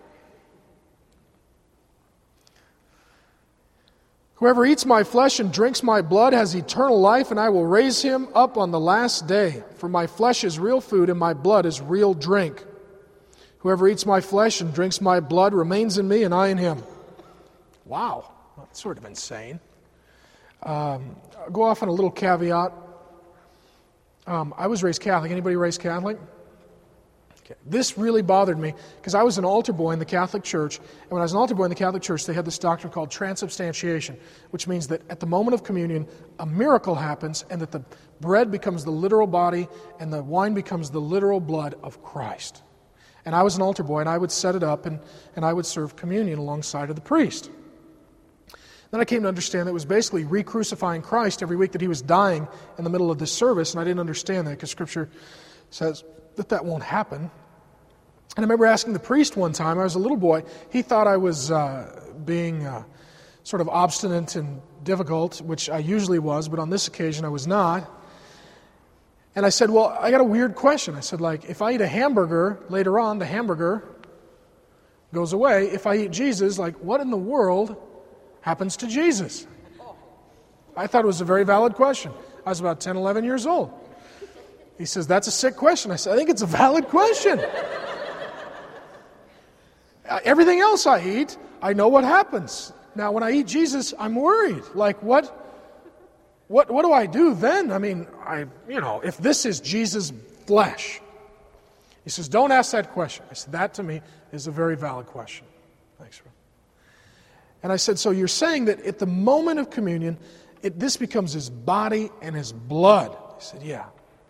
Speaker 1: Whoever eats my flesh and drinks my blood has eternal life, and I will raise him up on the last day. For my flesh is real food, and my blood is real drink. Whoever eats my flesh and drinks my blood remains in me, and I in him. Wow, that's sort of insane. Um, I'll go off on a little caveat. Um, I was raised Catholic. Anybody raised Catholic? Okay. This really bothered me because I was an altar boy in the Catholic Church, and when I was an altar boy in the Catholic Church, they had this doctrine called transubstantiation, which means that at the moment of communion, a miracle happens, and that the bread becomes the literal body, and the wine becomes the literal blood of Christ. And I was an altar boy, and I would set it up, and, and I would serve communion alongside of the priest. Then I came to understand that it was basically re-crucifying Christ every week, that he was dying in the middle of this service, and I didn't understand that because Scripture says that that won't happen. And I remember asking the priest one time, I was a little boy, he thought I was uh, being uh, sort of obstinate and difficult, which I usually was, but on this occasion I was not. And I said, well, I got a weird question. I said, like, if I eat a hamburger later on, the hamburger goes away. If I eat Jesus, like, what in the world happens to Jesus? I thought it was a very valid question. I was about ten, eleven years old. He says, that's a sick question. I said, I think it's a valid question. Everything else I eat, I know what happens. Now, when I eat Jesus, I'm worried. Like, what, what, what do I do then? I mean, I, you know, if this is Jesus' flesh. He says, don't ask that question. I said, that to me is a very valid question. Thanks, Ron. And I said, so you're saying that at the moment of communion, it, this becomes his body and his blood? He said, yeah.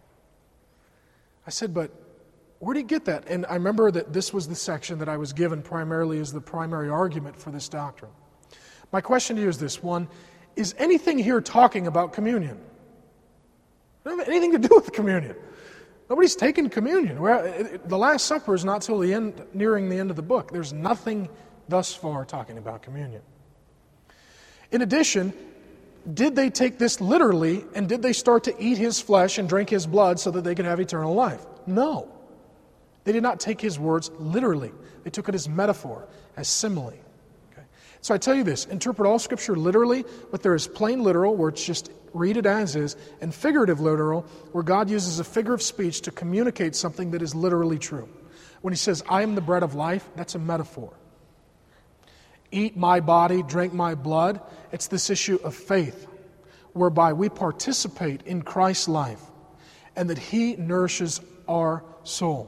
Speaker 1: I said, but where did he get that? And I remember that this was the section that I was given primarily as the primary argument for this doctrine. My question to you is this. One, is anything here talking about communion? It doesn't have anything to do with communion. Nobody's taken communion. The Last Supper is not till the end, nearing the end of the book. There's nothing thus far talking about communion. In addition, did they take this literally, and did they start to eat his flesh and drink his blood so that they could have eternal life? No. They did not take his words literally. They took it as metaphor, as simile. Okay? So I tell you this, interpret all Scripture literally, but there is plain literal, where it's just read it as is, and figurative literal, where God uses a figure of speech to communicate something that is literally true. When he says, I am the bread of life, that's a metaphor. Eat my body, drink my blood, it's this issue of faith, whereby we participate in Christ's life, and that he nourishes our soul.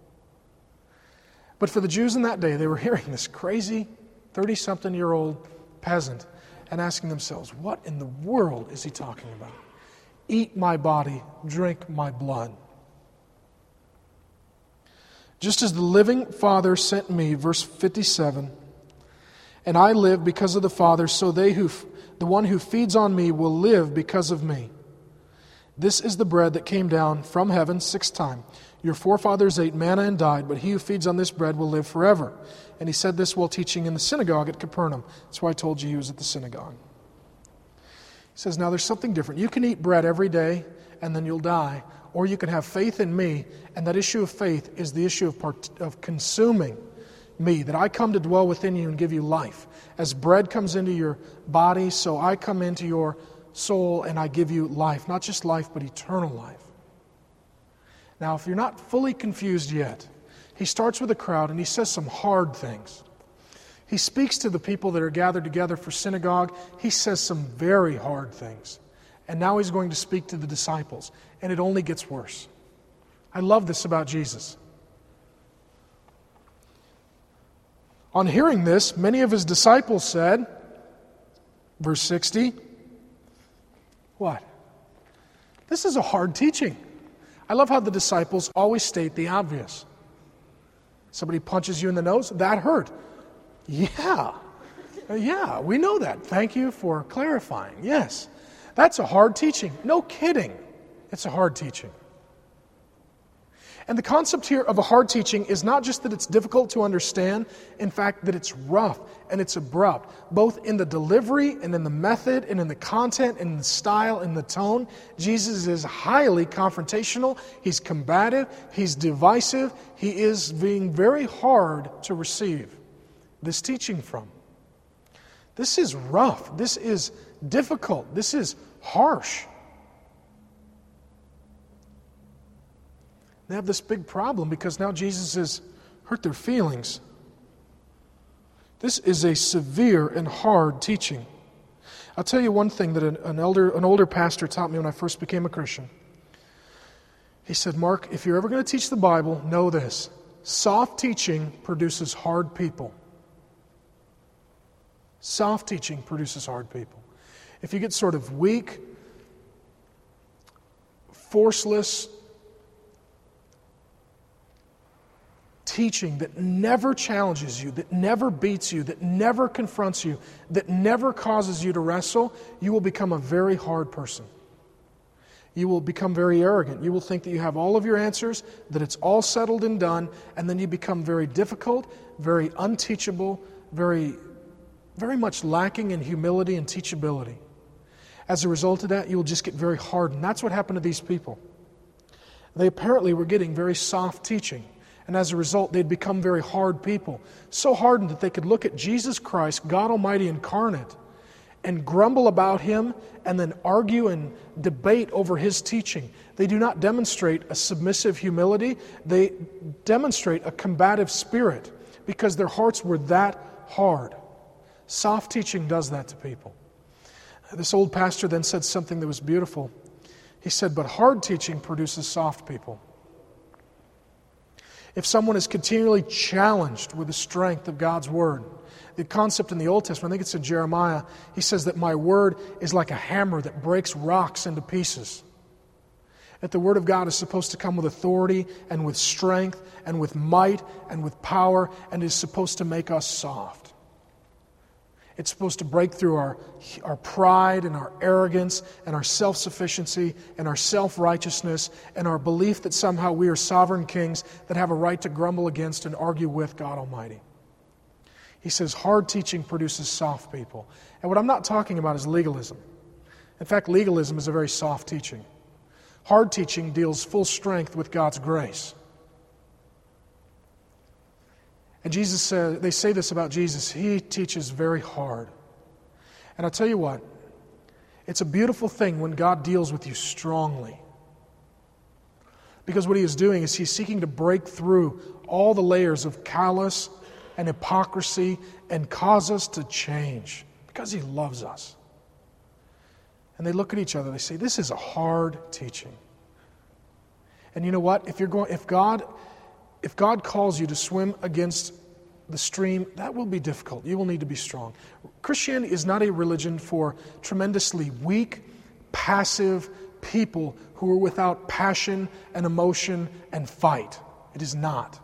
Speaker 1: But for the Jews in that day, they were hearing this crazy thirty-something-year-old peasant and asking themselves, what in the world is he talking about? Eat my body, drink my blood. Just as the living Father sent me, verse fifty-seven, and I live because of the Father, so they who, the one who feeds on me will live because of me. This is the bread that came down from heaven, sixth time. Your forefathers ate manna and died, but he who feeds on this bread will live forever. And he said this while teaching in the synagogue at Capernaum. That's why I told you he was at the synagogue. He says, now there's something different. You can eat bread every day and then you'll die, or you can have faith in me, and that issue of faith is the issue of, part- of consuming me, that I come to dwell within you and give you life. As bread comes into your body, so I come into your soul and I give you life. Not just life, but eternal life. Now, if you're not fully confused yet, he starts with a crowd and he says some hard things. He speaks to the people that are gathered together for synagogue. He says some very hard things. And now he's going to speak to the disciples. And it only gets worse. I love this about Jesus. On hearing this, many of his disciples said, verse sixty, what? This is a hard teaching. I love how the disciples always state the obvious. Somebody punches you in the nose, that hurt. Yeah, yeah, we know that. Thank you for clarifying. Yes, that's a hard teaching. No kidding. It's a hard teaching. And the concept here of a hard teaching is not just that it's difficult to understand, in fact, that it's rough and it's abrupt, both in the delivery and in the method and in the content and the style and the tone. Jesus is highly confrontational, he's combative, he's divisive, he is being very hard to receive this teaching from. This is rough, this is difficult, this is harsh. They have this big problem because now Jesus has hurt their feelings. This is a severe and hard teaching. I'll tell you one thing that an, an elder, an older pastor taught me when I first became a Christian. He said, Mark, if you're ever going to teach the Bible, know this. Soft teaching produces hard people. Soft teaching produces hard people. If you get sort of weak, forceless teaching that never challenges you, that never beats you, that never confronts you, that never causes you to wrestle, you will become a very hard person. You will become very arrogant. You will think that you have all of your answers, that it's all settled and done, and then you become very difficult, very unteachable, very, very much lacking in humility and teachability. As a result of that, you will just get very hardened. That's what happened to these people. They apparently were getting very soft teaching. And as a result, they'd become very hard people. So hardened that they could look at Jesus Christ, God Almighty incarnate, and grumble about Him and then argue and debate over His teaching. They do not demonstrate a submissive humility. They demonstrate a combative spirit because their hearts were that hard. Soft teaching does that to people. This old pastor then said something that was beautiful. He said, but hard teaching produces soft people. If someone is continually challenged with the strength of God's Word, the concept in the Old Testament, I think it's in Jeremiah, he says that my Word is like a hammer that breaks rocks into pieces. That the Word of God is supposed to come with authority and with strength and with might and with power and is supposed to make us soft. It's supposed to break through our, our pride and our arrogance and our self-sufficiency and our self-righteousness and our belief that somehow we are sovereign kings that have a right to grumble against and argue with God Almighty. He says hard teaching produces soft people. And what I'm not talking about is legalism. In fact, legalism is a very soft teaching. Hard teaching deals full strength with God's grace. And Jesus said, they say this about Jesus, He teaches very hard. And I'll tell you what, it's a beautiful thing when God deals with you strongly. Because what He is doing is He's seeking to break through all the layers of callous and hypocrisy and cause us to change because He loves us. And they look at each other, they say, this is a hard teaching. And you know what? If you're going, if God, if God calls you to swim against the stream, that will be difficult. You will need to be strong. Christianity is not a religion for tremendously weak, passive people who are without passion and emotion and fight. It is not.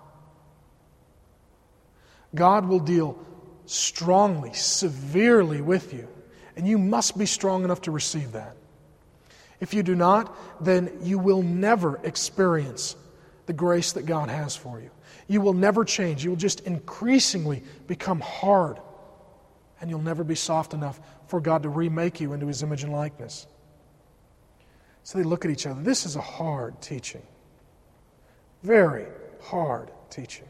Speaker 1: God will deal strongly, severely with you. And you must be strong enough to receive that. If you do not, then you will never experience the grace that God has for you. You will never change. You will just increasingly become hard. And you'll never be soft enough for God to remake you into His image and likeness. So they look at each other. This is a hard teaching. Very hard teaching.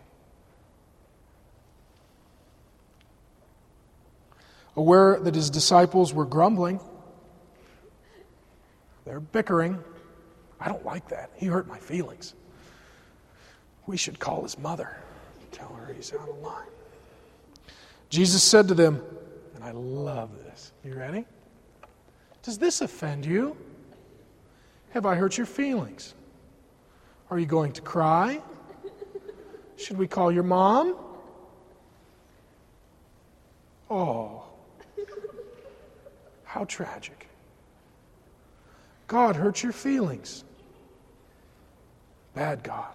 Speaker 1: Aware that His disciples were grumbling, they're bickering. I don't like that. He hurt my feelings. We should call his mother, tell her he's out of line. Jesus said to them, and I love this. You ready? Does this offend you? Have I hurt your feelings? Are you going to cry? Should we call your mom? Oh. How tragic. God hurt your feelings. Bad God.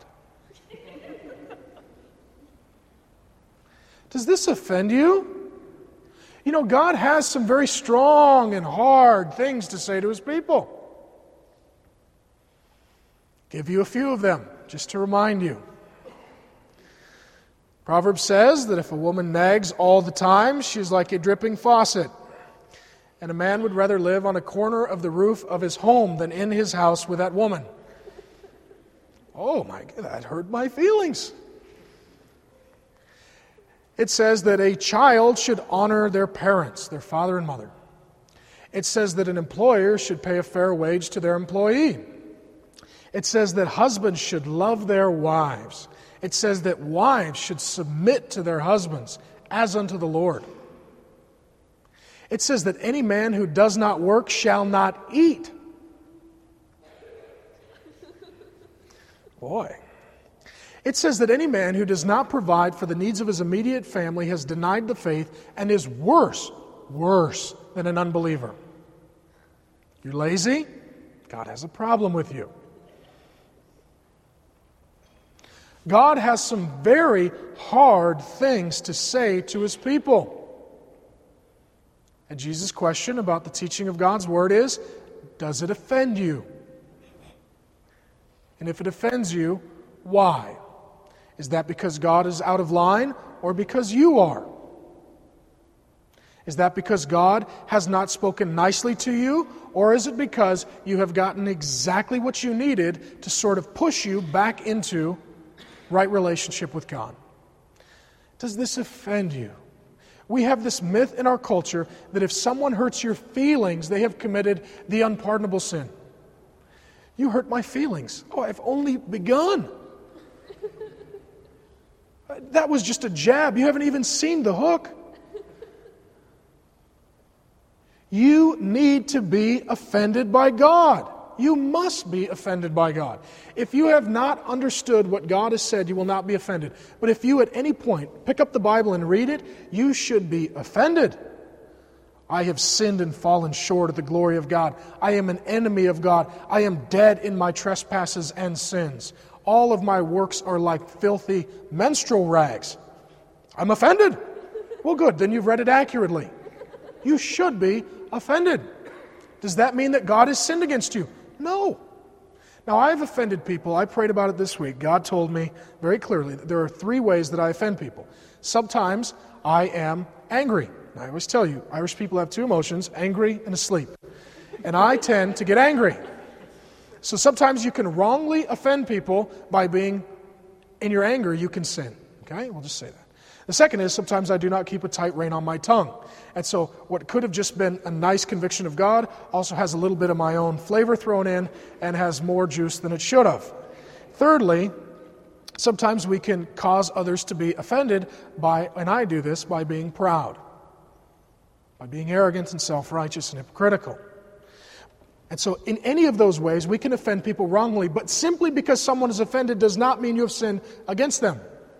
Speaker 1: Does this offend you? You know, God has some very strong and hard things to say to His people. Give you a few of them, just to remind you. Proverbs says that if a woman nags all the time, she's like a dripping faucet. And a man would rather live on a corner of the roof of his home than in his house with that woman. Oh my God, that hurt my feelings. It says that a child should honor their parents, their father and mother. It says that an employer should pay a fair wage to their employee. It says that husbands should love their wives. It says that wives should submit to their husbands as unto the Lord. It says that any man who does not work shall not eat. Boy. It says that any man who does not provide for the needs of his immediate family has denied the faith and is worse, worse than an unbeliever. You're lazy? God has a problem with you. God has some very hard things to say to His people. And Jesus' question about the teaching of God's Word is, does it offend you? And if it offends you, why? Is that because God is out of line or because you are? Is that because God has not spoken nicely to you, or is it because you have gotten exactly what you needed to sort of push you back into right relationship with God? Does this offend you? We have this myth in our culture that if someone hurts your feelings, they have committed the unpardonable sin. You hurt my feelings. Oh, I've only begun. That was just a jab. You haven't even seen the hook. You need to be offended by God. You must be offended by God. If you have not understood what God has said, you will not be offended. But if you at any point pick up the Bible and read it, you should be offended. I have sinned and fallen short of the glory of God. I am an enemy of God. I am dead in my trespasses and sins. All of my works are like filthy menstrual rags. I'm offended. Well, good. Then you've read it accurately. You should be offended. Does that mean that God has sinned against you? No. Now, I've offended people. I prayed about it this week. God told me very clearly that there are three ways that I offend people. Sometimes I am angry. I always tell you, Irish people have two emotions, angry and asleep. And I tend to get angry. So sometimes you can wrongly offend people by being, in your anger, you can sin. Okay? We'll just say that. The second is sometimes I do not keep a tight rein on my tongue. And so what could have just been a nice conviction of God also has a little bit of my own flavor thrown in and has more juice than it should have. Thirdly, sometimes we can cause others to be offended by, and I do this, by being proud, by being arrogant and self-righteous and hypocritical. And so in any of those ways, we can offend people wrongly, but simply because someone is offended does not mean you have sinned against them.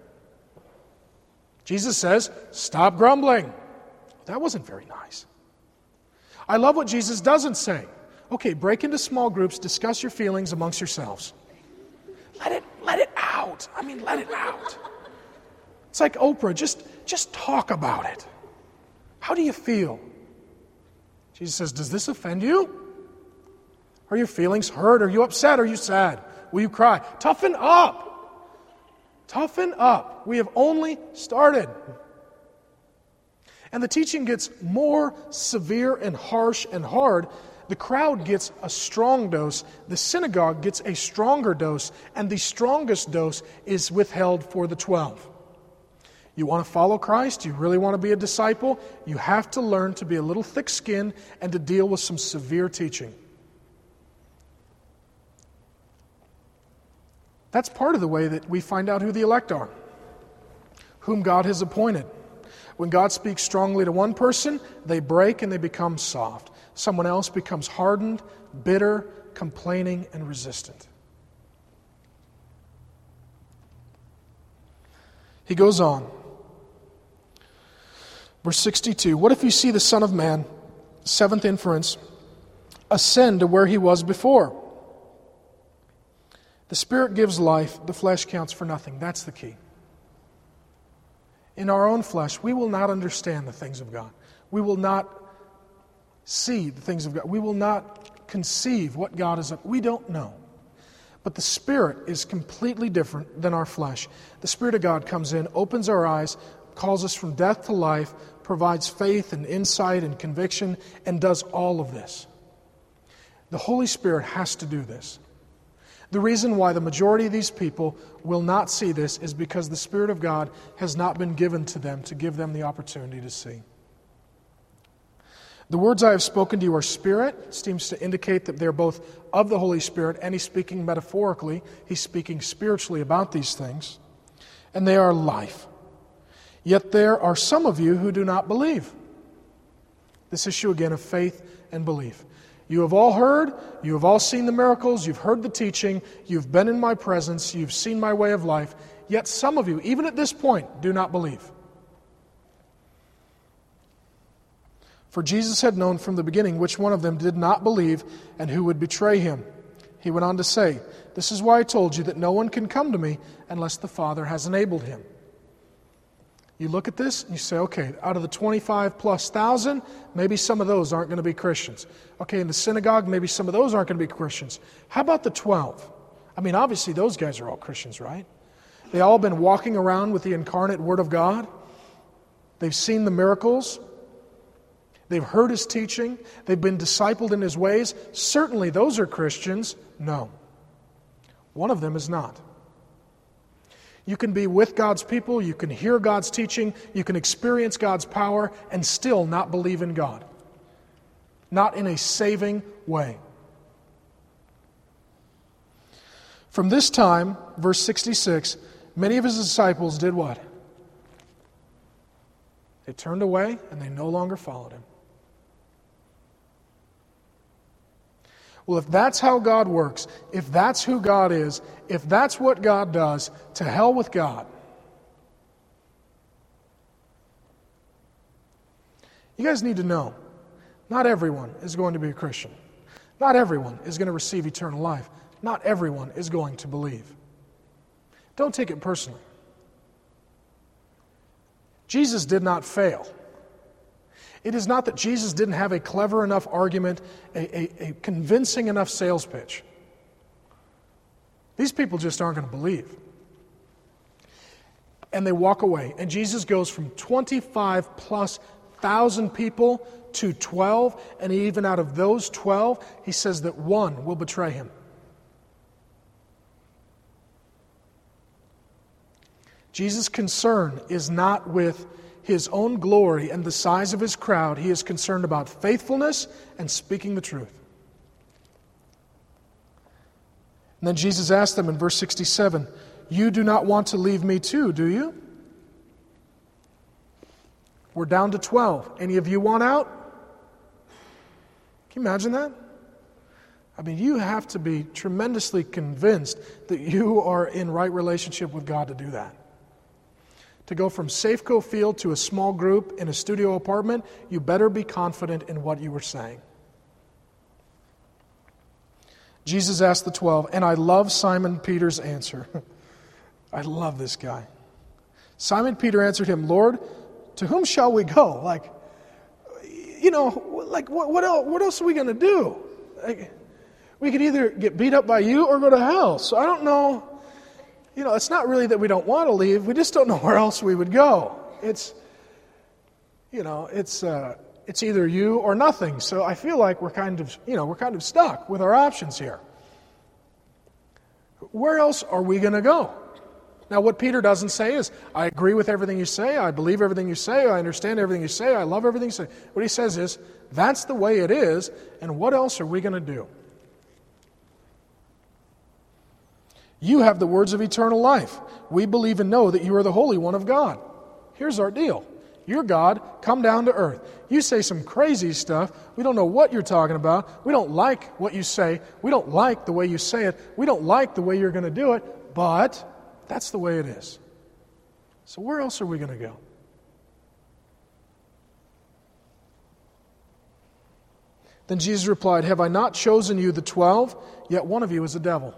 Speaker 1: Jesus says, stop grumbling. That wasn't very nice. I love what Jesus doesn't say. Okay, break into small groups, discuss your feelings amongst yourselves. Let it, let it out. I mean, let it out. It's like Oprah, just, just talk about it. How do you feel? Jesus says, does this offend you? Are your feelings hurt? Are you upset? Are you sad? Will you cry? Toughen up. Toughen up. We have only started. And the teaching gets more severe and harsh and hard. The crowd gets a strong dose. The synagogue gets a stronger dose. And the strongest dose is withheld for the twelve. You want to follow Christ? You really want to be a disciple? You have to learn to be a little thick-skinned and to deal with some severe teaching. That's part of the way that we find out who the elect are, whom God has appointed. When God speaks strongly to one person, they break and they become soft. Someone else becomes hardened, bitter, complaining, and resistant. He goes on. Verse sixty-two, what if you see the Son of Man, seventh inference, ascend to where he was before? The Spirit gives life, the flesh counts for nothing. That's the key. In our own flesh, we will not understand the things of God. We will not see the things of God. We will not conceive what God is up. We don't know. But the Spirit is completely different than our flesh. The Spirit of God comes in, opens our eyes, calls us from death to life, provides faith and insight and conviction, and does all of this. The Holy Spirit has to do this. The reason why the majority of these people will not see this is because the Spirit of God has not been given to them to give them the opportunity to see. The words I have spoken to you are spirit, seems to indicate that they're both of the Holy Spirit, and he's speaking metaphorically. He's speaking spiritually about these things. And they are life. Yet there are some of you who do not believe. This issue again of faith and belief. You have all heard, you have all seen the miracles, you've heard the teaching, you've been in my presence, you've seen my way of life, yet some of you, even at this point, do not believe. For Jesus had known from the beginning which one of them did not believe and who would betray him. He went on to say, this is why I told you that no one can come to me unless the Father has enabled him. You look at this and you say, okay, out of the twenty-five plus thousand, maybe some of those aren't going to be Christians. Okay, in the synagogue, maybe some of those aren't going to be Christians. How about the twelve? I mean, obviously those guys are all Christians, right? They all been walking around with the incarnate Word of God. They've seen the miracles. They've heard His teaching. They've been discipled in His ways. Certainly those are Christians. No. One of them is not. You can be with God's people, you can hear God's teaching, you can experience God's power, and still not believe in God. Not in a saving way. From this time, verse sixty-six, many of His disciples did what? They turned away and they no longer followed Him. Well, if that's how God works, if that's who God is, if that's what God does, to hell with God. You guys need to know, not everyone is going to be a Christian. Not everyone is going to receive eternal life. Not everyone is going to believe. Don't take it personally. Jesus did not fail. It is not that Jesus didn't have a clever enough argument, a, a, a convincing enough sales pitch. These people just aren't going to believe. And they walk away. And Jesus goes from twenty-five plus thousand people to twelve, and even out of those twelve, he says that one will betray him. Jesus' concern is not with his own glory and the size of his crowd. He is concerned about faithfulness and speaking the truth. And then Jesus asked them in verse sixty-seven, "You do not want to leave me too, do you?" We're down to twelve. Any of you want out? Can you imagine that? I mean, you have to be tremendously convinced that you are in right relationship with God to do that. To go from Safeco Field to a small group in a studio apartment, you better be confident in what you were saying. Jesus asked the twelve, and I love Simon Peter's answer. I love this guy. Simon Peter answered him, "Lord, to whom shall we go?" Like, you know, like what what else, what else are we going to do? Like, we could either get beat up by you or go to hell. So I don't know. You know, it's not really that we don't want to leave. We just don't know where else we would go. It's, you know, it's uh, it's either you or nothing. So I feel like we're kind of, you know, we're kind of stuck with our options here. Where else are we going to go? Now, what Peter doesn't say is, I agree with everything you say, I believe everything you say, I understand everything you say, I love everything you say. What he says is, that's the way it is, and what else are we going to do? You have the words of eternal life. We believe and know that you are the Holy One of God. Here's our deal. You're God, come down to earth. You say some crazy stuff. We don't know what you're talking about. We don't like what you say. We don't like the way you say it. We don't like the way you're going to do it, but that's the way it is. So where else are we going to go? Then Jesus replied, "Have I not chosen you, the twelve? Yet one of you is a devil."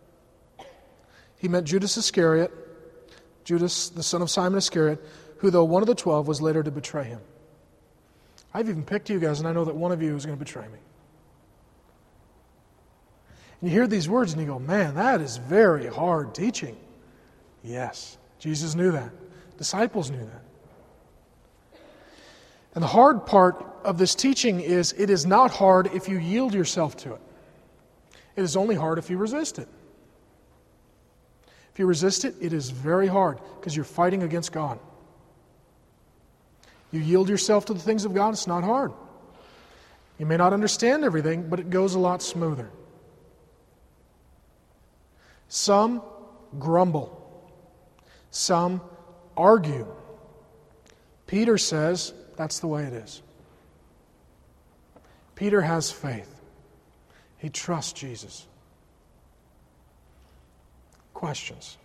Speaker 1: He meant Judas Iscariot, Judas, the son of Simon Iscariot, who, though one of the twelve, was later to betray him. I've even picked you guys, and I know that one of you is going to betray me. And you hear these words, and you go, man, that is very hard teaching. Yes, Jesus knew that. Disciples knew that. And the hard part of this teaching is it is not hard if you yield yourself to it. It is only hard if you resist it. If you resist it, it is very hard because you're fighting against God. You yield yourself to the things of God, it's not hard. You may not understand everything, but it goes a lot smoother. Some grumble. Some argue. Peter says that's the way it is. Peter has faith. He trusts Jesus. Questions?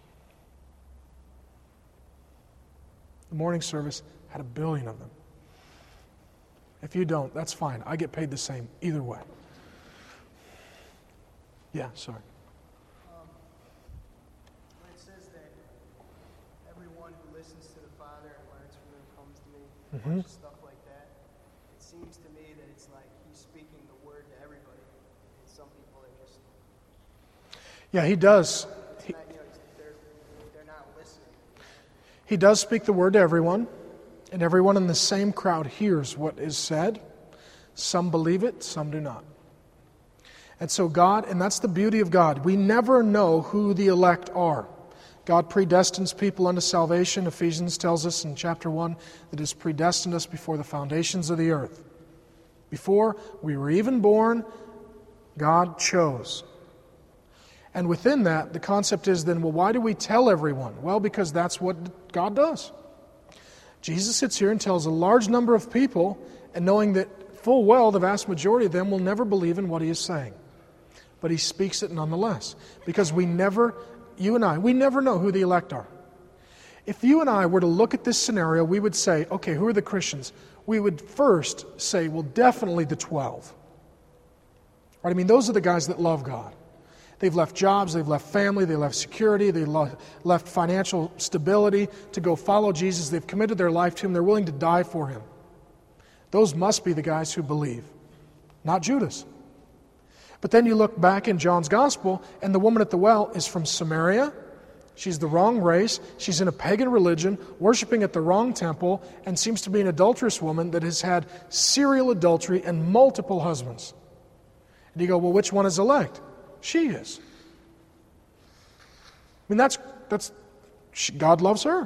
Speaker 1: The morning service had a billion of them. If you don't, that's fine. I get paid the same either way. Yeah, sorry.
Speaker 2: Um, when it says that everyone who listens to the Father and learns from him comes to me,
Speaker 1: Mm-hmm.
Speaker 2: and stuff like that, it seems to me that it's like he's speaking the word to everybody, and some people are just
Speaker 1: Yeah, he does. He,
Speaker 2: not, you know, they're they're not listening.
Speaker 1: he does speak the word to everyone, and everyone in the same crowd hears what is said. Some believe it, some do not. And so God, and that's the beauty of God, we never know who the elect are. God predestines people unto salvation. Ephesians tells us in chapter one that He has predestined us before the foundations of the earth. Before we were even born, God chose. And within that, the concept is then, well, why do we tell everyone? Well, because that's what God does. Jesus sits here and tells a large number of people, and knowing that full well the vast majority of them will never believe in what He is saying. but he speaks it nonetheless. Because we never, you and I, we never know who the elect are. If you and I were to look at this scenario, we would say, okay, who are the Christians? We would first say, well, definitely the twelve. Right? I mean, those are the guys that love God. They've left jobs, they've left family, they left security, they left financial stability to go follow Jesus. They've committed their life to Him. They're willing to die for Him. Those must be the guys who believe, not Judas. But then you look back in John's Gospel, and the woman at the well is from Samaria. She's the wrong race. She's in a pagan religion, worshiping at the wrong temple, and seems to be an adulterous woman that has had serial adultery and multiple husbands. And you go, well, which one is elect? She is. I mean, that's, that's she, God loves her.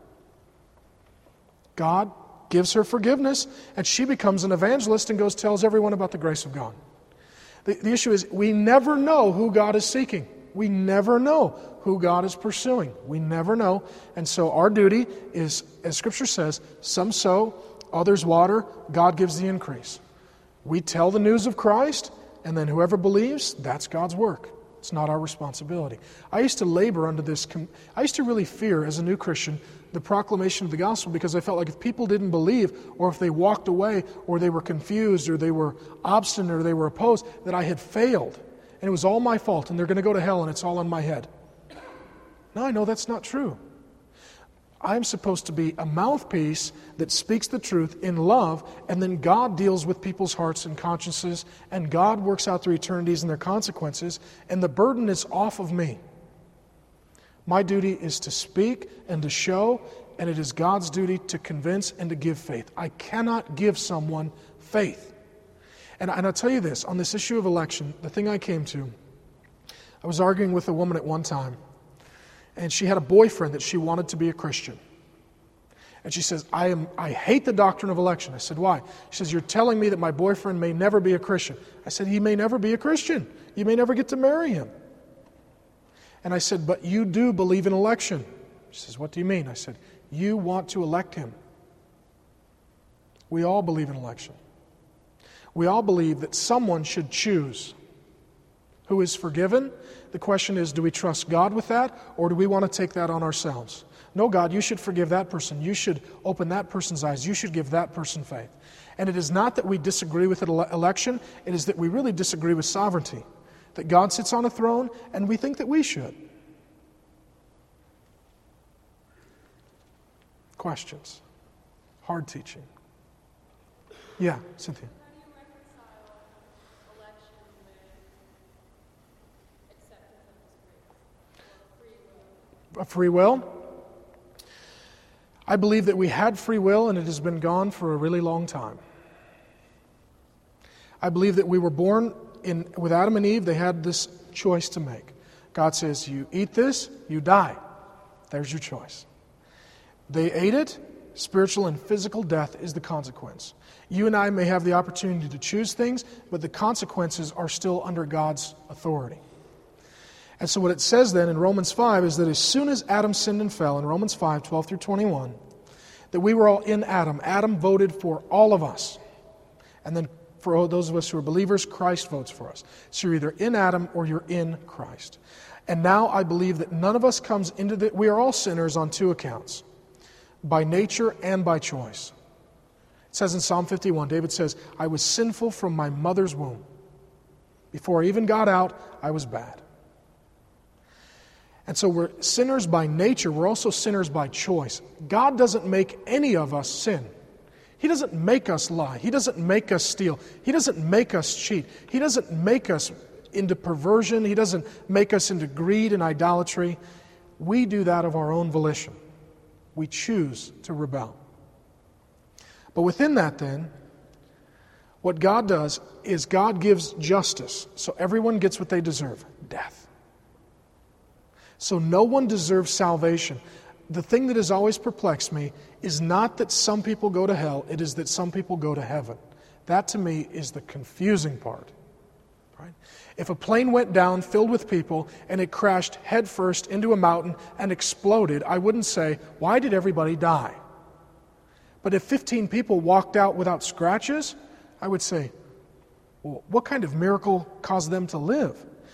Speaker 1: God gives her forgiveness, and she becomes an evangelist and goes tells everyone about the grace of God. The, the issue is we never know who God is seeking. We never know who God is pursuing. We never know. And so our duty is, as Scripture says, some sow, others water, God gives the increase. We tell the news of Christ, and then whoever believes, that's God's work. It's not our responsibility. I used to labor under this. I used to really fear, as a new Christian, the proclamation of the gospel, because I felt like if people didn't believe, or if they walked away, or they were confused, or they were obstinate, or they were opposed, that I had failed. And it was all my fault, and they're going to go to hell, and it's all in my head. No, I know that's not true. I'm supposed to be a mouthpiece that speaks the truth in love, and then God deals with people's hearts and consciences, and God works out their eternities and their consequences, and the burden is off of me. My duty is to speak and to show, and it is God's duty to convince and to give faith. I cannot give someone faith. And, and I'll tell you this, on this issue of election, the thing I came to, I was arguing with a woman at one time, and she had a boyfriend that she wanted to be a Christian. And she says, I am I hate the doctrine of election. I said, why? She says, you're telling me that my boyfriend may never be a Christian. I said, he may never be a Christian. You may never get to marry him. And I said, but you do believe in election. She says, what do you mean? I said, you want to elect him. We all believe in election. We all believe that someone should choose who is forgiven. The question is, do we trust God with that, or do we want to take that on ourselves? No, God, you should forgive that person. You should open that person's eyes. You should give that person faith. And it is not that we disagree with ele- election. It is that we really disagree with sovereignty. That God sits on a throne, and we think that we should. Questions? Hard teaching. Yeah, Cynthia. A free will? I believe that we had free will and it has been gone for a really long time. I believe that we were born in with Adam and Eve. They had this choice to make. God says, you eat this, you die. There's your choice. They ate it. Spiritual and physical death is the consequence. You and I may have the opportunity to choose things, but the consequences are still under God's authority. And so what it says then in Romans five is that as soon as Adam sinned and fell, in Romans five, twelve through twenty-one, that we were all in Adam. Adam voted for all of us. And then for all those of us who are believers, Christ votes for us. So you're either in Adam or you're in Christ. And now I believe that none of us comes into the... We are all sinners on two accounts, by nature and by choice. It says in Psalm fifty-one, David says, I was sinful from my mother's womb. Before I even got out, I was bad. And so we're sinners by nature. We're also sinners by choice. God doesn't make any of us sin. He doesn't make us lie. He doesn't make us steal. He doesn't make us cheat. He doesn't make us into perversion. He doesn't make us into greed and idolatry. We do that of our own volition. We choose to rebel. But within that then, what God does is God gives justice. So everyone gets what they deserve, death. So no one deserves salvation. The thing that has always perplexed me is not that some people go to hell, it is that some people go to heaven. That to me is the confusing part. Right? If a plane went down filled with people and it crashed headfirst into a mountain and exploded, I wouldn't say, why did everybody die? But if fifteen people walked out without scratches, I would say, well, what kind of miracle caused them to live?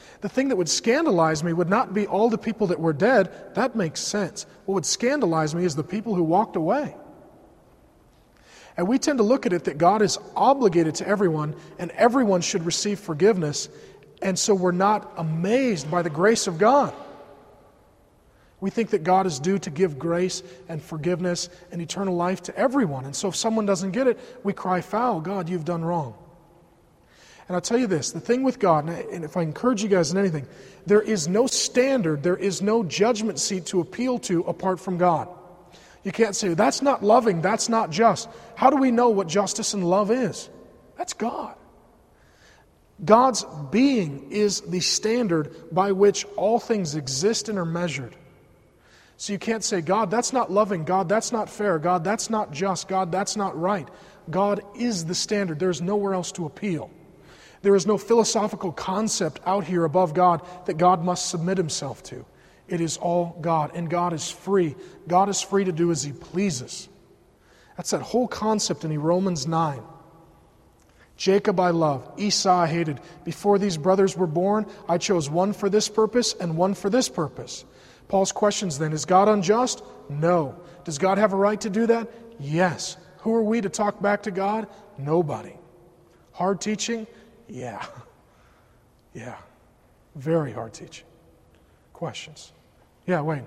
Speaker 1: The thing that would scandalize me would not be all the people that were dead. That makes sense. What would scandalize me is the people who walked away. And we tend to look at it that God is obligated to everyone, and everyone should receive forgiveness, and so we're not amazed by the grace of God. We think that God is due to give grace and forgiveness and eternal life to everyone. And so if someone doesn't get it, we cry foul, God, you've done wrong. And I'll tell you this, the thing with God, and if I encourage you guys in anything, there is no standard, there is no judgment seat to appeal to apart from God. You can't say, that's not loving, that's not just. How do we know what justice and love is? That's God. God's being is the standard by which all things exist and are measured. So you can't say, God, that's not loving. God, that's not fair. God, that's not just. God, that's not right. God is the standard. There's nowhere else to appeal. There is no philosophical concept out here above God that God must submit himself to. It is all God, and God is free. God is free to do as he pleases. That's that whole concept in Romans nine. Jacob I loved, Esau I hated. Before these brothers were born, I chose one for this purpose and one for this purpose. Paul's questions then, is God unjust? No. Does God have a right to do that? Yes. Who are we to talk back to God? Nobody. Hard teaching? Yeah. Yeah. Very hard teaching. Questions? Yeah, Wayne.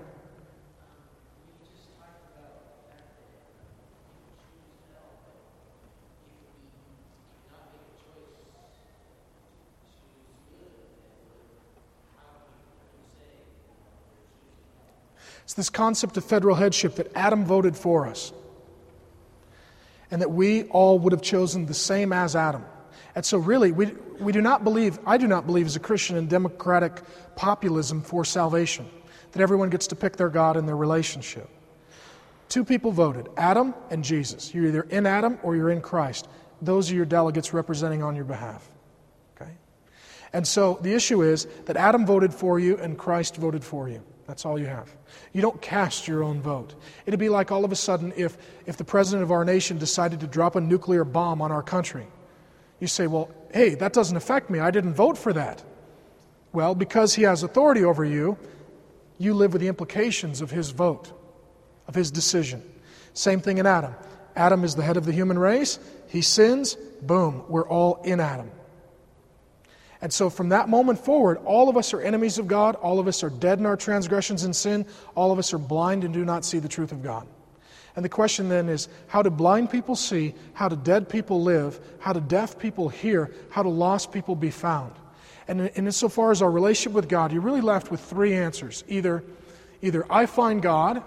Speaker 1: It's this concept of federal headship that Adam voted for us, and that we all would have chosen the same as Adam. And so really, we, we do not believe, I do not believe as a Christian in democratic populism for salvation, that everyone gets to pick their God and their relationship. Two people voted, Adam and Jesus. You're either in Adam or you're in Christ. Those are your delegates representing on your behalf. Okay? And so the issue is that Adam voted for you and Christ voted for you. That's all you have. You don't cast your own vote. It'd be like all of a sudden if, if the president of our nation decided to drop a nuclear bomb on our country. You say, well, hey, that doesn't affect me. I didn't vote for that. Well, because he has authority over you, you live with the implications of his vote, of his decision. Same thing in Adam. Adam is the head of the human race. He sins. Boom. We're all in Adam. And so from that moment forward, all of us are enemies of God. All of us are dead in our transgressions and sin. All of us are blind and do not see the truth of God. And the question then is, how do blind people see? How do dead people live? How do deaf people hear? How do lost people be found? And, and insofar as our relationship with God, you're really left with three answers. Either, either I find God,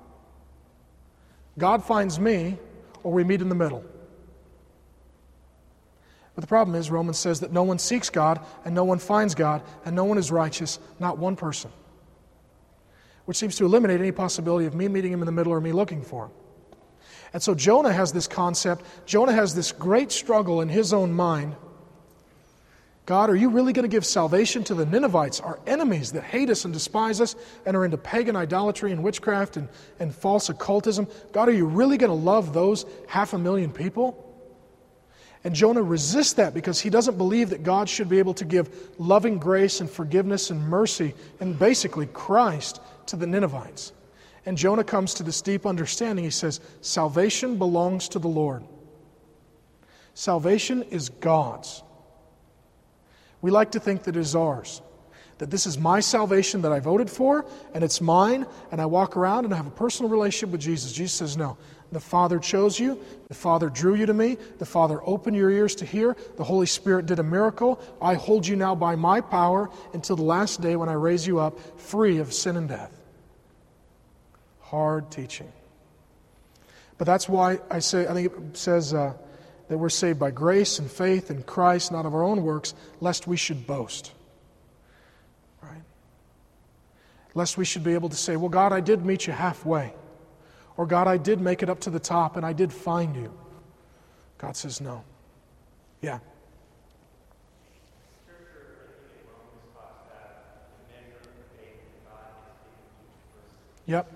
Speaker 1: God finds me, or we meet in the middle. But the problem is, Romans says that no one seeks God, and no one finds God, and no one is righteous, not one person. Which seems to eliminate any possibility of me meeting him in the middle or me looking for him. And so Jonah has this concept. Jonah has this great struggle in his own mind. God, are you really going to give salvation to the Ninevites, our enemies that hate us and despise us and are into pagan idolatry and witchcraft and, and false occultism? God, are you really going to love those half a million people? And Jonah resists that because he doesn't believe that God should be able to give loving grace and forgiveness and mercy and basically Christ to the Ninevites. And Jonah comes to this deep understanding. He says, salvation belongs to the Lord. Salvation is God's. We like to think that it is ours. That this is my salvation that I voted for, and it's mine, and I walk around and I have a personal relationship with Jesus. Jesus says, no. The Father chose you. The Father drew you to me. The Father opened your ears to hear. The Holy Spirit did a miracle. I hold you now by my power until the last day when I raise you up free of sin and death. Hard teaching. But that's why I say, I think it says uh, that we're saved by grace and faith in Christ, not of our own works, lest we should boast. Right? Lest we should be able to say, well, God, I did meet you halfway. Or, God, I did make it up to the top and I did find you. God says no. Yeah. Yep.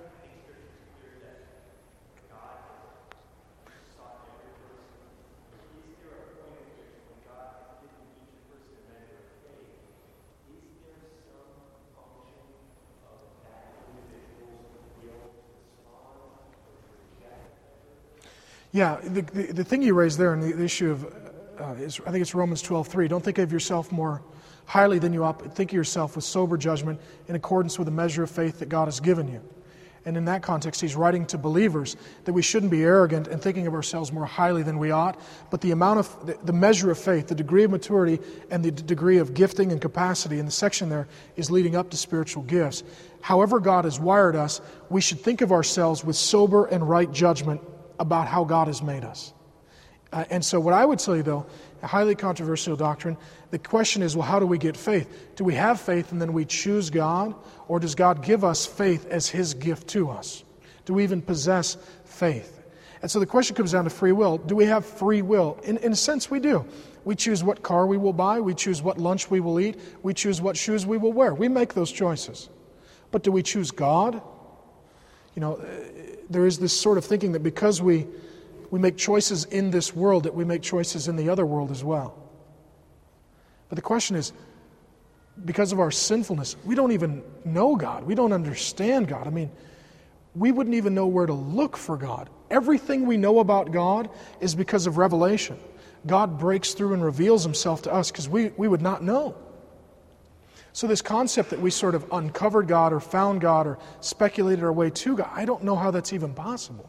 Speaker 1: Yeah, the, the, the thing you raised there, and the, the issue of, uh, is, I think it's Romans twelve three. Don't think of yourself more highly than you ought, but think of yourself with sober judgment in accordance with the measure of faith that God has given you. And in that context, he's writing to believers that we shouldn't be arrogant and thinking of ourselves more highly than we ought, but the amount of, the, the measure of faith, the degree of maturity, and the d- degree of gifting and capacity in the section there is leading up to spiritual gifts. However God has wired us, we should think of ourselves with sober and right judgment about how God has made us. Uh, and so what I would tell you, though, a highly controversial doctrine, the question is, well, how do we get faith? Do we have faith and then we choose God? Or does God give us faith as His gift to us? Do we even possess faith? And so the question comes down to free will. Do we have free will? In, in a sense, we do. We choose what car we will buy. We choose what lunch we will eat. We choose what shoes we will wear. We make those choices. But do we choose God? You know, there is this sort of thinking that because we, we make choices in this world, that we make choices in the other world as well. But the question is, because of our sinfulness, we don't even know God. We don't understand God. I mean, we wouldn't even know where to look for God. Everything we know about God is because of revelation. God breaks through and reveals Himself to us because we, we would not know. So this concept that we sort of uncovered God or found God or speculated our way to God, I don't know how that's even possible.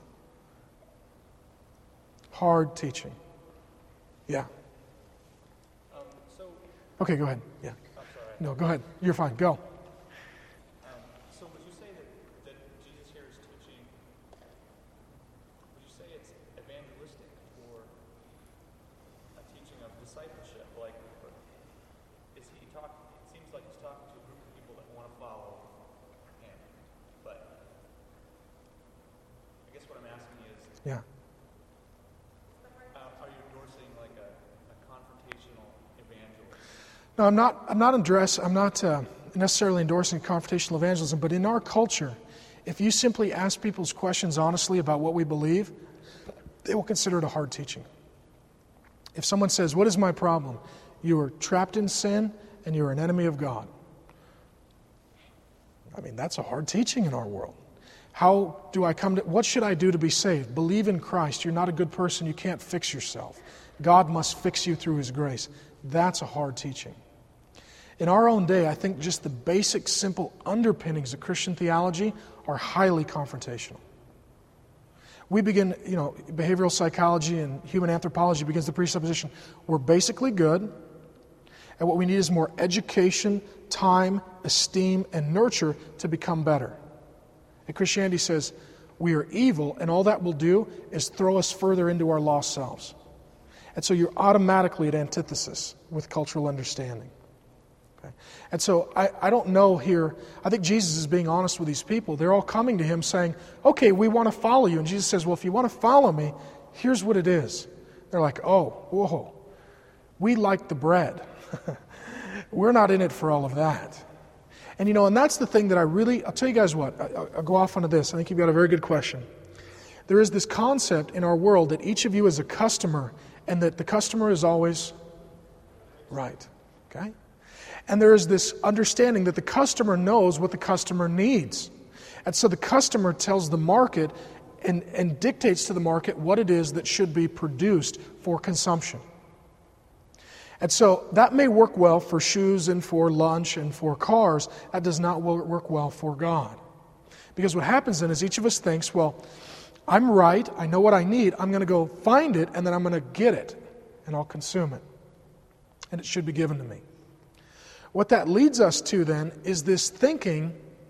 Speaker 1: Hard teaching. Yeah.
Speaker 3: Um, so,
Speaker 1: okay, go ahead. Yeah.
Speaker 3: I'm sorry.
Speaker 1: No, go ahead. You're fine. Go.
Speaker 3: Um, so would you say that, that Jesus here is teaching, would you say it's evangelistic or a teaching of discipleship? Like, is he talking, it seems like he's talking to a group of people that want to follow him. But I guess what I'm asking is,
Speaker 1: Yeah. No, I'm not. I'm not address. I'm not uh, necessarily endorsing confrontational evangelism. But in our culture, if you simply ask people's questions honestly about what we believe, they will consider it a hard teaching. If someone says, "What is my problem?" You are trapped in sin and you are an enemy of God. I mean, that's a hard teaching in our world. How do I come to? What should I do to be saved? Believe in Christ. You're not a good person. You can't fix yourself. God must fix you through His grace. That's a hard teaching. In our own day, I think just the basic, simple underpinnings of Christian theology are highly confrontational. We begin, you know, behavioral psychology and human anthropology begins the presupposition we're basically good, and what we need is more education, time, esteem, and nurture to become better. And Christianity says we are evil, and all that will do is throw us further into our lost selves. And so you're automatically at antithesis with cultural understanding. Okay? And so I, I don't know here, I think Jesus is being honest with these people. They're all coming to Him saying, okay, we want to follow you. And Jesus says, well, if you want to follow me, here's what it is. They're like, oh, whoa, we like the bread. We're not in it for all of that. And you know, and that's the thing that I really, I'll tell you guys what, I, I'll go off onto this. I think you've got a very good question. There is this concept in our world that each of you is a customer and that the customer is always right. Okay? And there is this understanding that the customer knows what the customer needs. And so the customer tells the market and, and dictates to the market what it is that should be produced for consumption. And so that may work well for shoes and for lunch and for cars. That does not work well for God. Because what happens then is each of us thinks, well, I'm right, I know what I need, I'm going to go find it, and then I'm going to get it, and I'll consume it. And it should be given to me. What that leads us to then is this thinking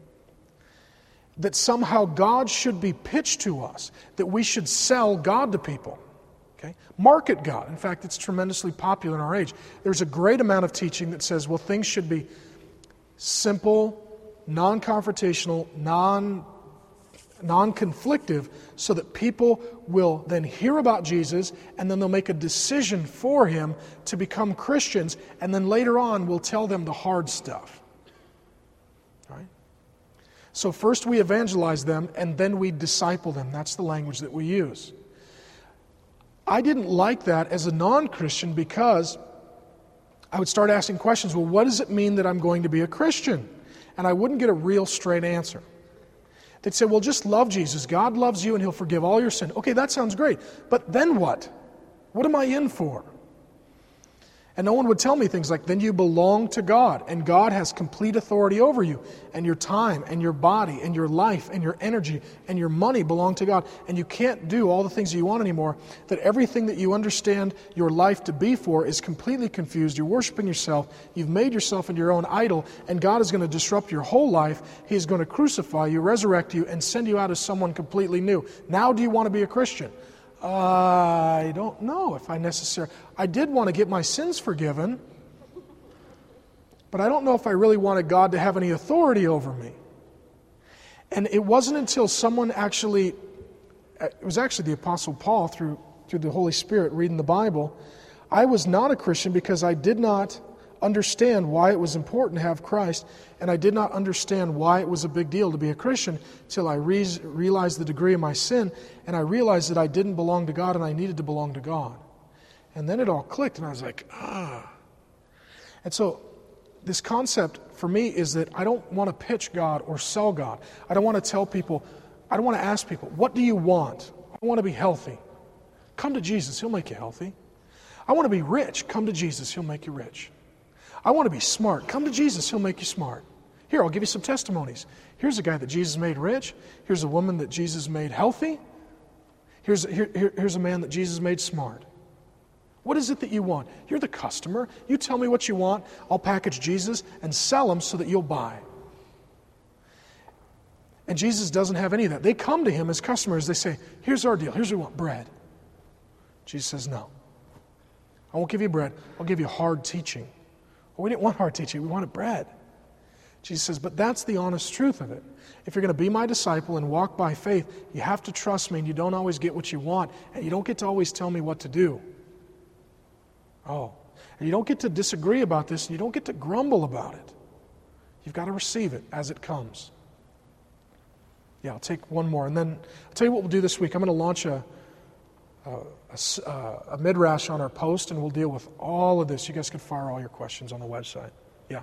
Speaker 1: that somehow God should be pitched to us, that we should sell God to people. Okay? Market God. In fact, it's tremendously popular in our age. There's a great amount of teaching that says, well, things should be simple, non-confrontational, non non-conflictive, so that people will then hear about Jesus and then they'll make a decision for Him to become Christians, and then later on we'll tell them the hard stuff. Right? So first we evangelize them and then we disciple them. That's the language that we use. I didn't like that as a non-Christian because I would start asking questions. Well, what does it mean that I'm going to be a Christian? And I wouldn't get a real straight answer. They'd say, well, just love Jesus. God loves you and He'll forgive all your sin. Okay, that sounds great. But then what? What am I in for? And no one would tell me things like, then you belong to God, and God has complete authority over you, and your time, and your body, and your life, and your energy, and your money belong to God, and you can't do all the things that you want anymore, that everything that you understand your life to be for is completely confused. You're worshiping yourself. You've made yourself into your own idol, and God is going to disrupt your whole life. He's going to crucify you, resurrect you, and send you out as someone completely new. Now do you want to be a Christian? I don't know if I necessarily... I did want to get my sins forgiven, but I don't know if I really wanted God to have any authority over me. And it wasn't until someone actually... It was actually the Apostle Paul, through, through the Holy Spirit, reading the Bible. I was not a Christian because I did not understand why it was important to have Christ, and I did not understand why it was a big deal to be a Christian till I re- realized the degree of my sin, and I realized that I didn't belong to God and I needed to belong to God. And then it all clicked, and I was like, ah. And so this concept for me is that I don't want to pitch God or sell God. I don't want to tell people, I don't want to ask people, what do you want? I want to be healthy. Come to Jesus, He'll make you healthy. I want to be rich. Come to Jesus, He'll make you rich. I want to be smart. Come to Jesus, He'll make you smart. Here, I'll give you some testimonies. Here's a guy that Jesus made rich. Here's a woman that Jesus made healthy. Here's, here, here, here's a man that Jesus made smart. What is it that you want? You're the customer. You tell me what you want. I'll package Jesus and sell Him so that you'll buy. And Jesus doesn't have any of that. They come to Him as customers. They say, here's our deal. Here's what we want, bread. Jesus says, no. I won't give you bread. I'll give you hard teaching. Well, we didn't want hard teaching. We wanted bread. Jesus says, but that's the honest truth of it. If you're going to be my disciple and walk by faith, you have to trust me, and you don't always get what you want, and you don't get to always tell me what to do. Oh, and you don't get to disagree about this, and you don't get to grumble about it. You've got to receive it as it comes. Yeah, I'll take one more, and then I'll tell you what we'll do this week. I'm going to launch a, a, a, a midrash on our post, and we'll deal with all of this. You guys can fire all your questions on the website. Yeah.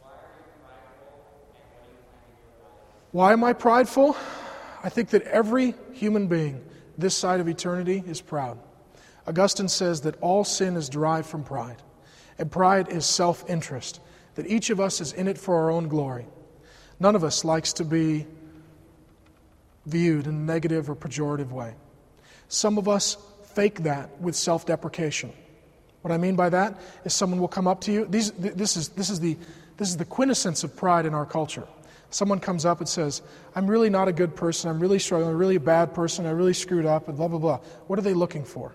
Speaker 1: Why am I prideful? I think that every human being this side of eternity is proud. Augustine says that all sin is derived from pride, and pride is self-interest, that each of us is in it for our own glory. None of us likes to be viewed in a negative or pejorative way. Some of us fake that with self-deprecation. What I mean by that is someone will come up to you. These, this, is, this, is the, this is the quintessence of pride in our culture. Someone comes up and says, I'm really not a good person, I'm really struggling, I'm really a bad person, I really screwed up, and blah, blah, blah. What are they looking for?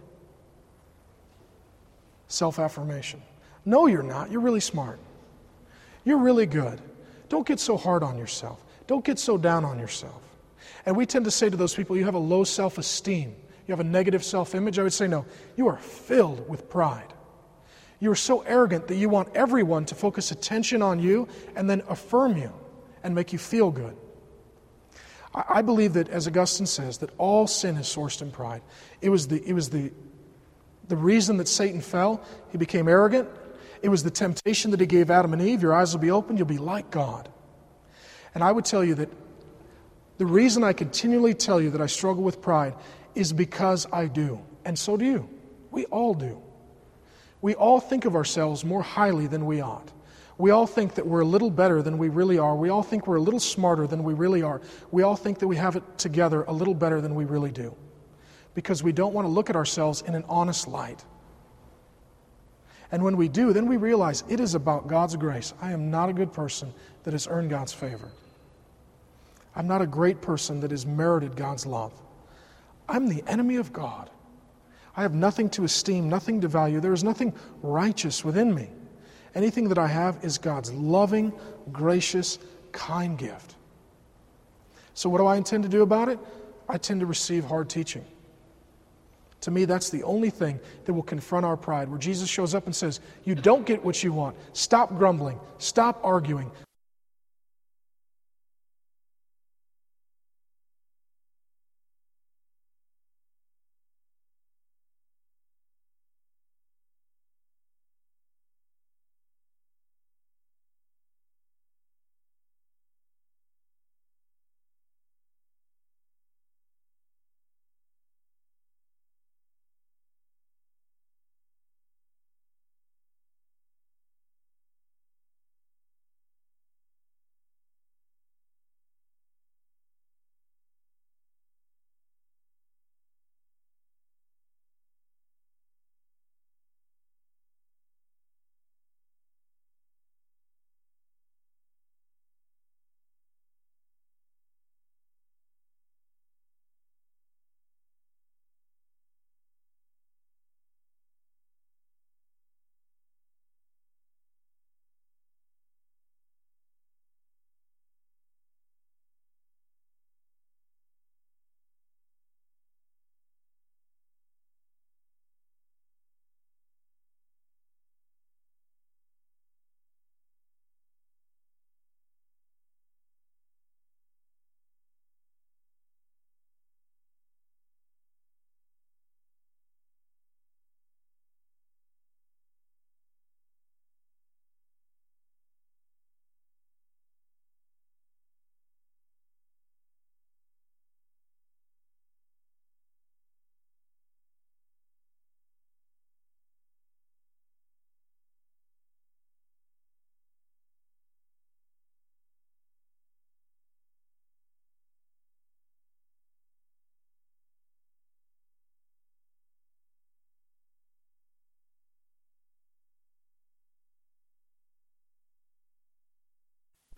Speaker 1: Self-affirmation. No, you're not. You're really smart. You're really good. Don't get so hard on yourself. Don't get so down on yourself. And we tend to say to those people, you have a low self-esteem. You have a negative self-image. I would say, no, you are filled with pride. You are so arrogant that you want everyone to focus attention on you and then affirm you and make you feel good. I believe that, as Augustine says, that all sin is sourced in pride. It was the, it was the, the reason that Satan fell. He became arrogant. It was the temptation that he gave Adam and Eve. Your eyes will be opened. You'll be like God. And I would tell you that the reason I continually tell you that I struggle with pride is because I do. And so do you. We all do. We all think of ourselves more highly than we ought. We all think that we're a little better than we really are. We all think we're a little smarter than we really are. We all think that we have it together a little better than we really do. Because we don't want to look at ourselves in an honest light. And when we do, then we realize it is about God's grace. I am not a good person that has earned God's favor. I'm not a great person that has merited God's love. I'm the enemy of God. I have nothing to esteem, nothing to value. There is nothing righteous within me. Anything that I have is God's loving, gracious, kind gift. So what do I intend to do about it? I tend to receive hard teaching. To me, that's the only thing that will confront our pride, where Jesus shows up and says, you don't get what you want. Stop grumbling. Stop arguing.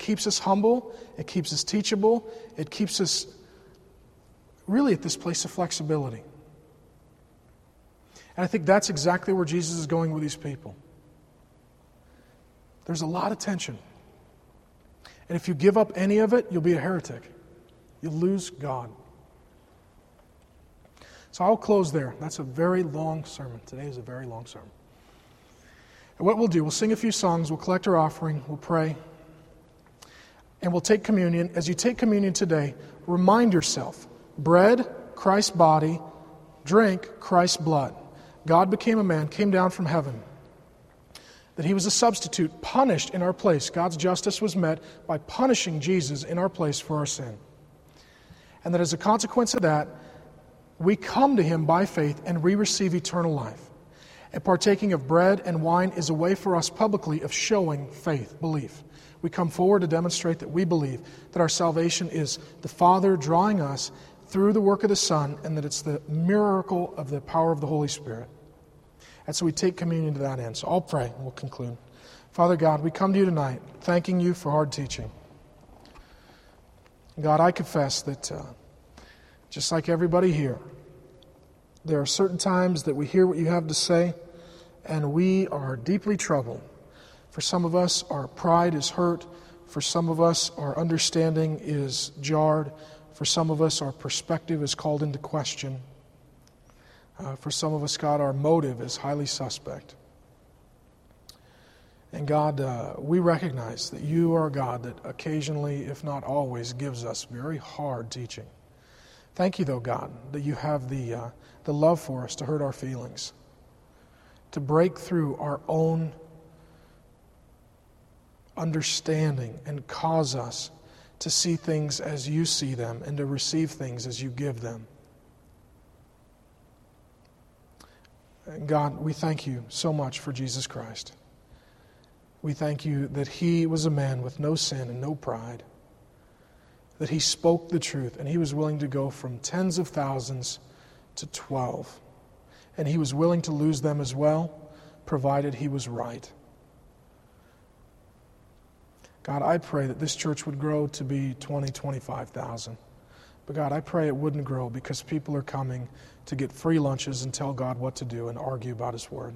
Speaker 1: keeps us humble. It keeps us teachable. It keeps us really at this place of flexibility. And I think that's exactly where Jesus is going with these people. There's a lot of tension. And if you give up any of it, you'll be a heretic. You'll lose God. So I'll close there. That's a very long sermon. Today is a very long sermon. And what we'll do, we'll sing a few songs, we'll collect our offering, we'll pray, and we'll take communion. As you take communion today, remind yourself, bread, Christ's body, drink, Christ's blood. God became a man, came down from heaven. That he was a substitute, punished in our place. God's justice was met by punishing Jesus in our place for our sin. And that as a consequence of that, we come to him by faith and we receive eternal life. And partaking of bread and wine is a way for us publicly of showing faith, belief. We come forward to demonstrate that we believe that our salvation is the Father drawing us through the work of the Son, and that it's the miracle of the power of the Holy Spirit. And so we take communion to that end. So I'll pray and we'll conclude. Father God, we come to you tonight thanking you for hard teaching. God, I confess that uh, just like everybody here, there are certain times that we hear what you have to say and we are deeply troubled. For some of us, our pride is hurt. For some of us, our understanding is jarred. For some of us, our perspective is called into question. Uh, for some of us, God, our motive is highly suspect. And God, uh, we recognize that you are a God that occasionally, if not always, gives us very hard teaching. Thank you, though, God, that you have the, uh, the love for us to hurt our feelings, to break through our own understanding and cause us to see things as you see them and to receive things as you give them. God, we thank you so much for Jesus Christ. We thank you that he was a man with no sin and no pride, that he spoke the truth, and he was willing to go from tens of thousands to twelve. And he was willing to lose them as well, provided he was right. God, I pray that this church would grow to be twenty, twenty-five thousand. But God, I pray it wouldn't grow because people are coming to get free lunches and tell God what to do and argue about his word.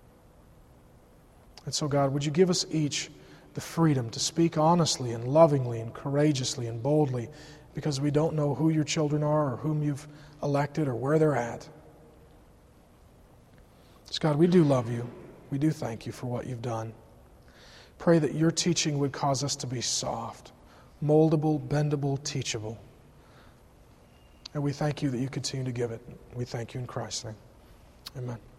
Speaker 1: And so, God, would you give us each the freedom to speak honestly and lovingly and courageously and boldly, because we don't know who your children are or whom you've elected or where they're at. So, God, we do love you. We do thank you for what you've done. Pray that your teaching would cause us to be soft, moldable, bendable, teachable. And we thank you that you continue to give it. We thank you in Christ's name. Amen.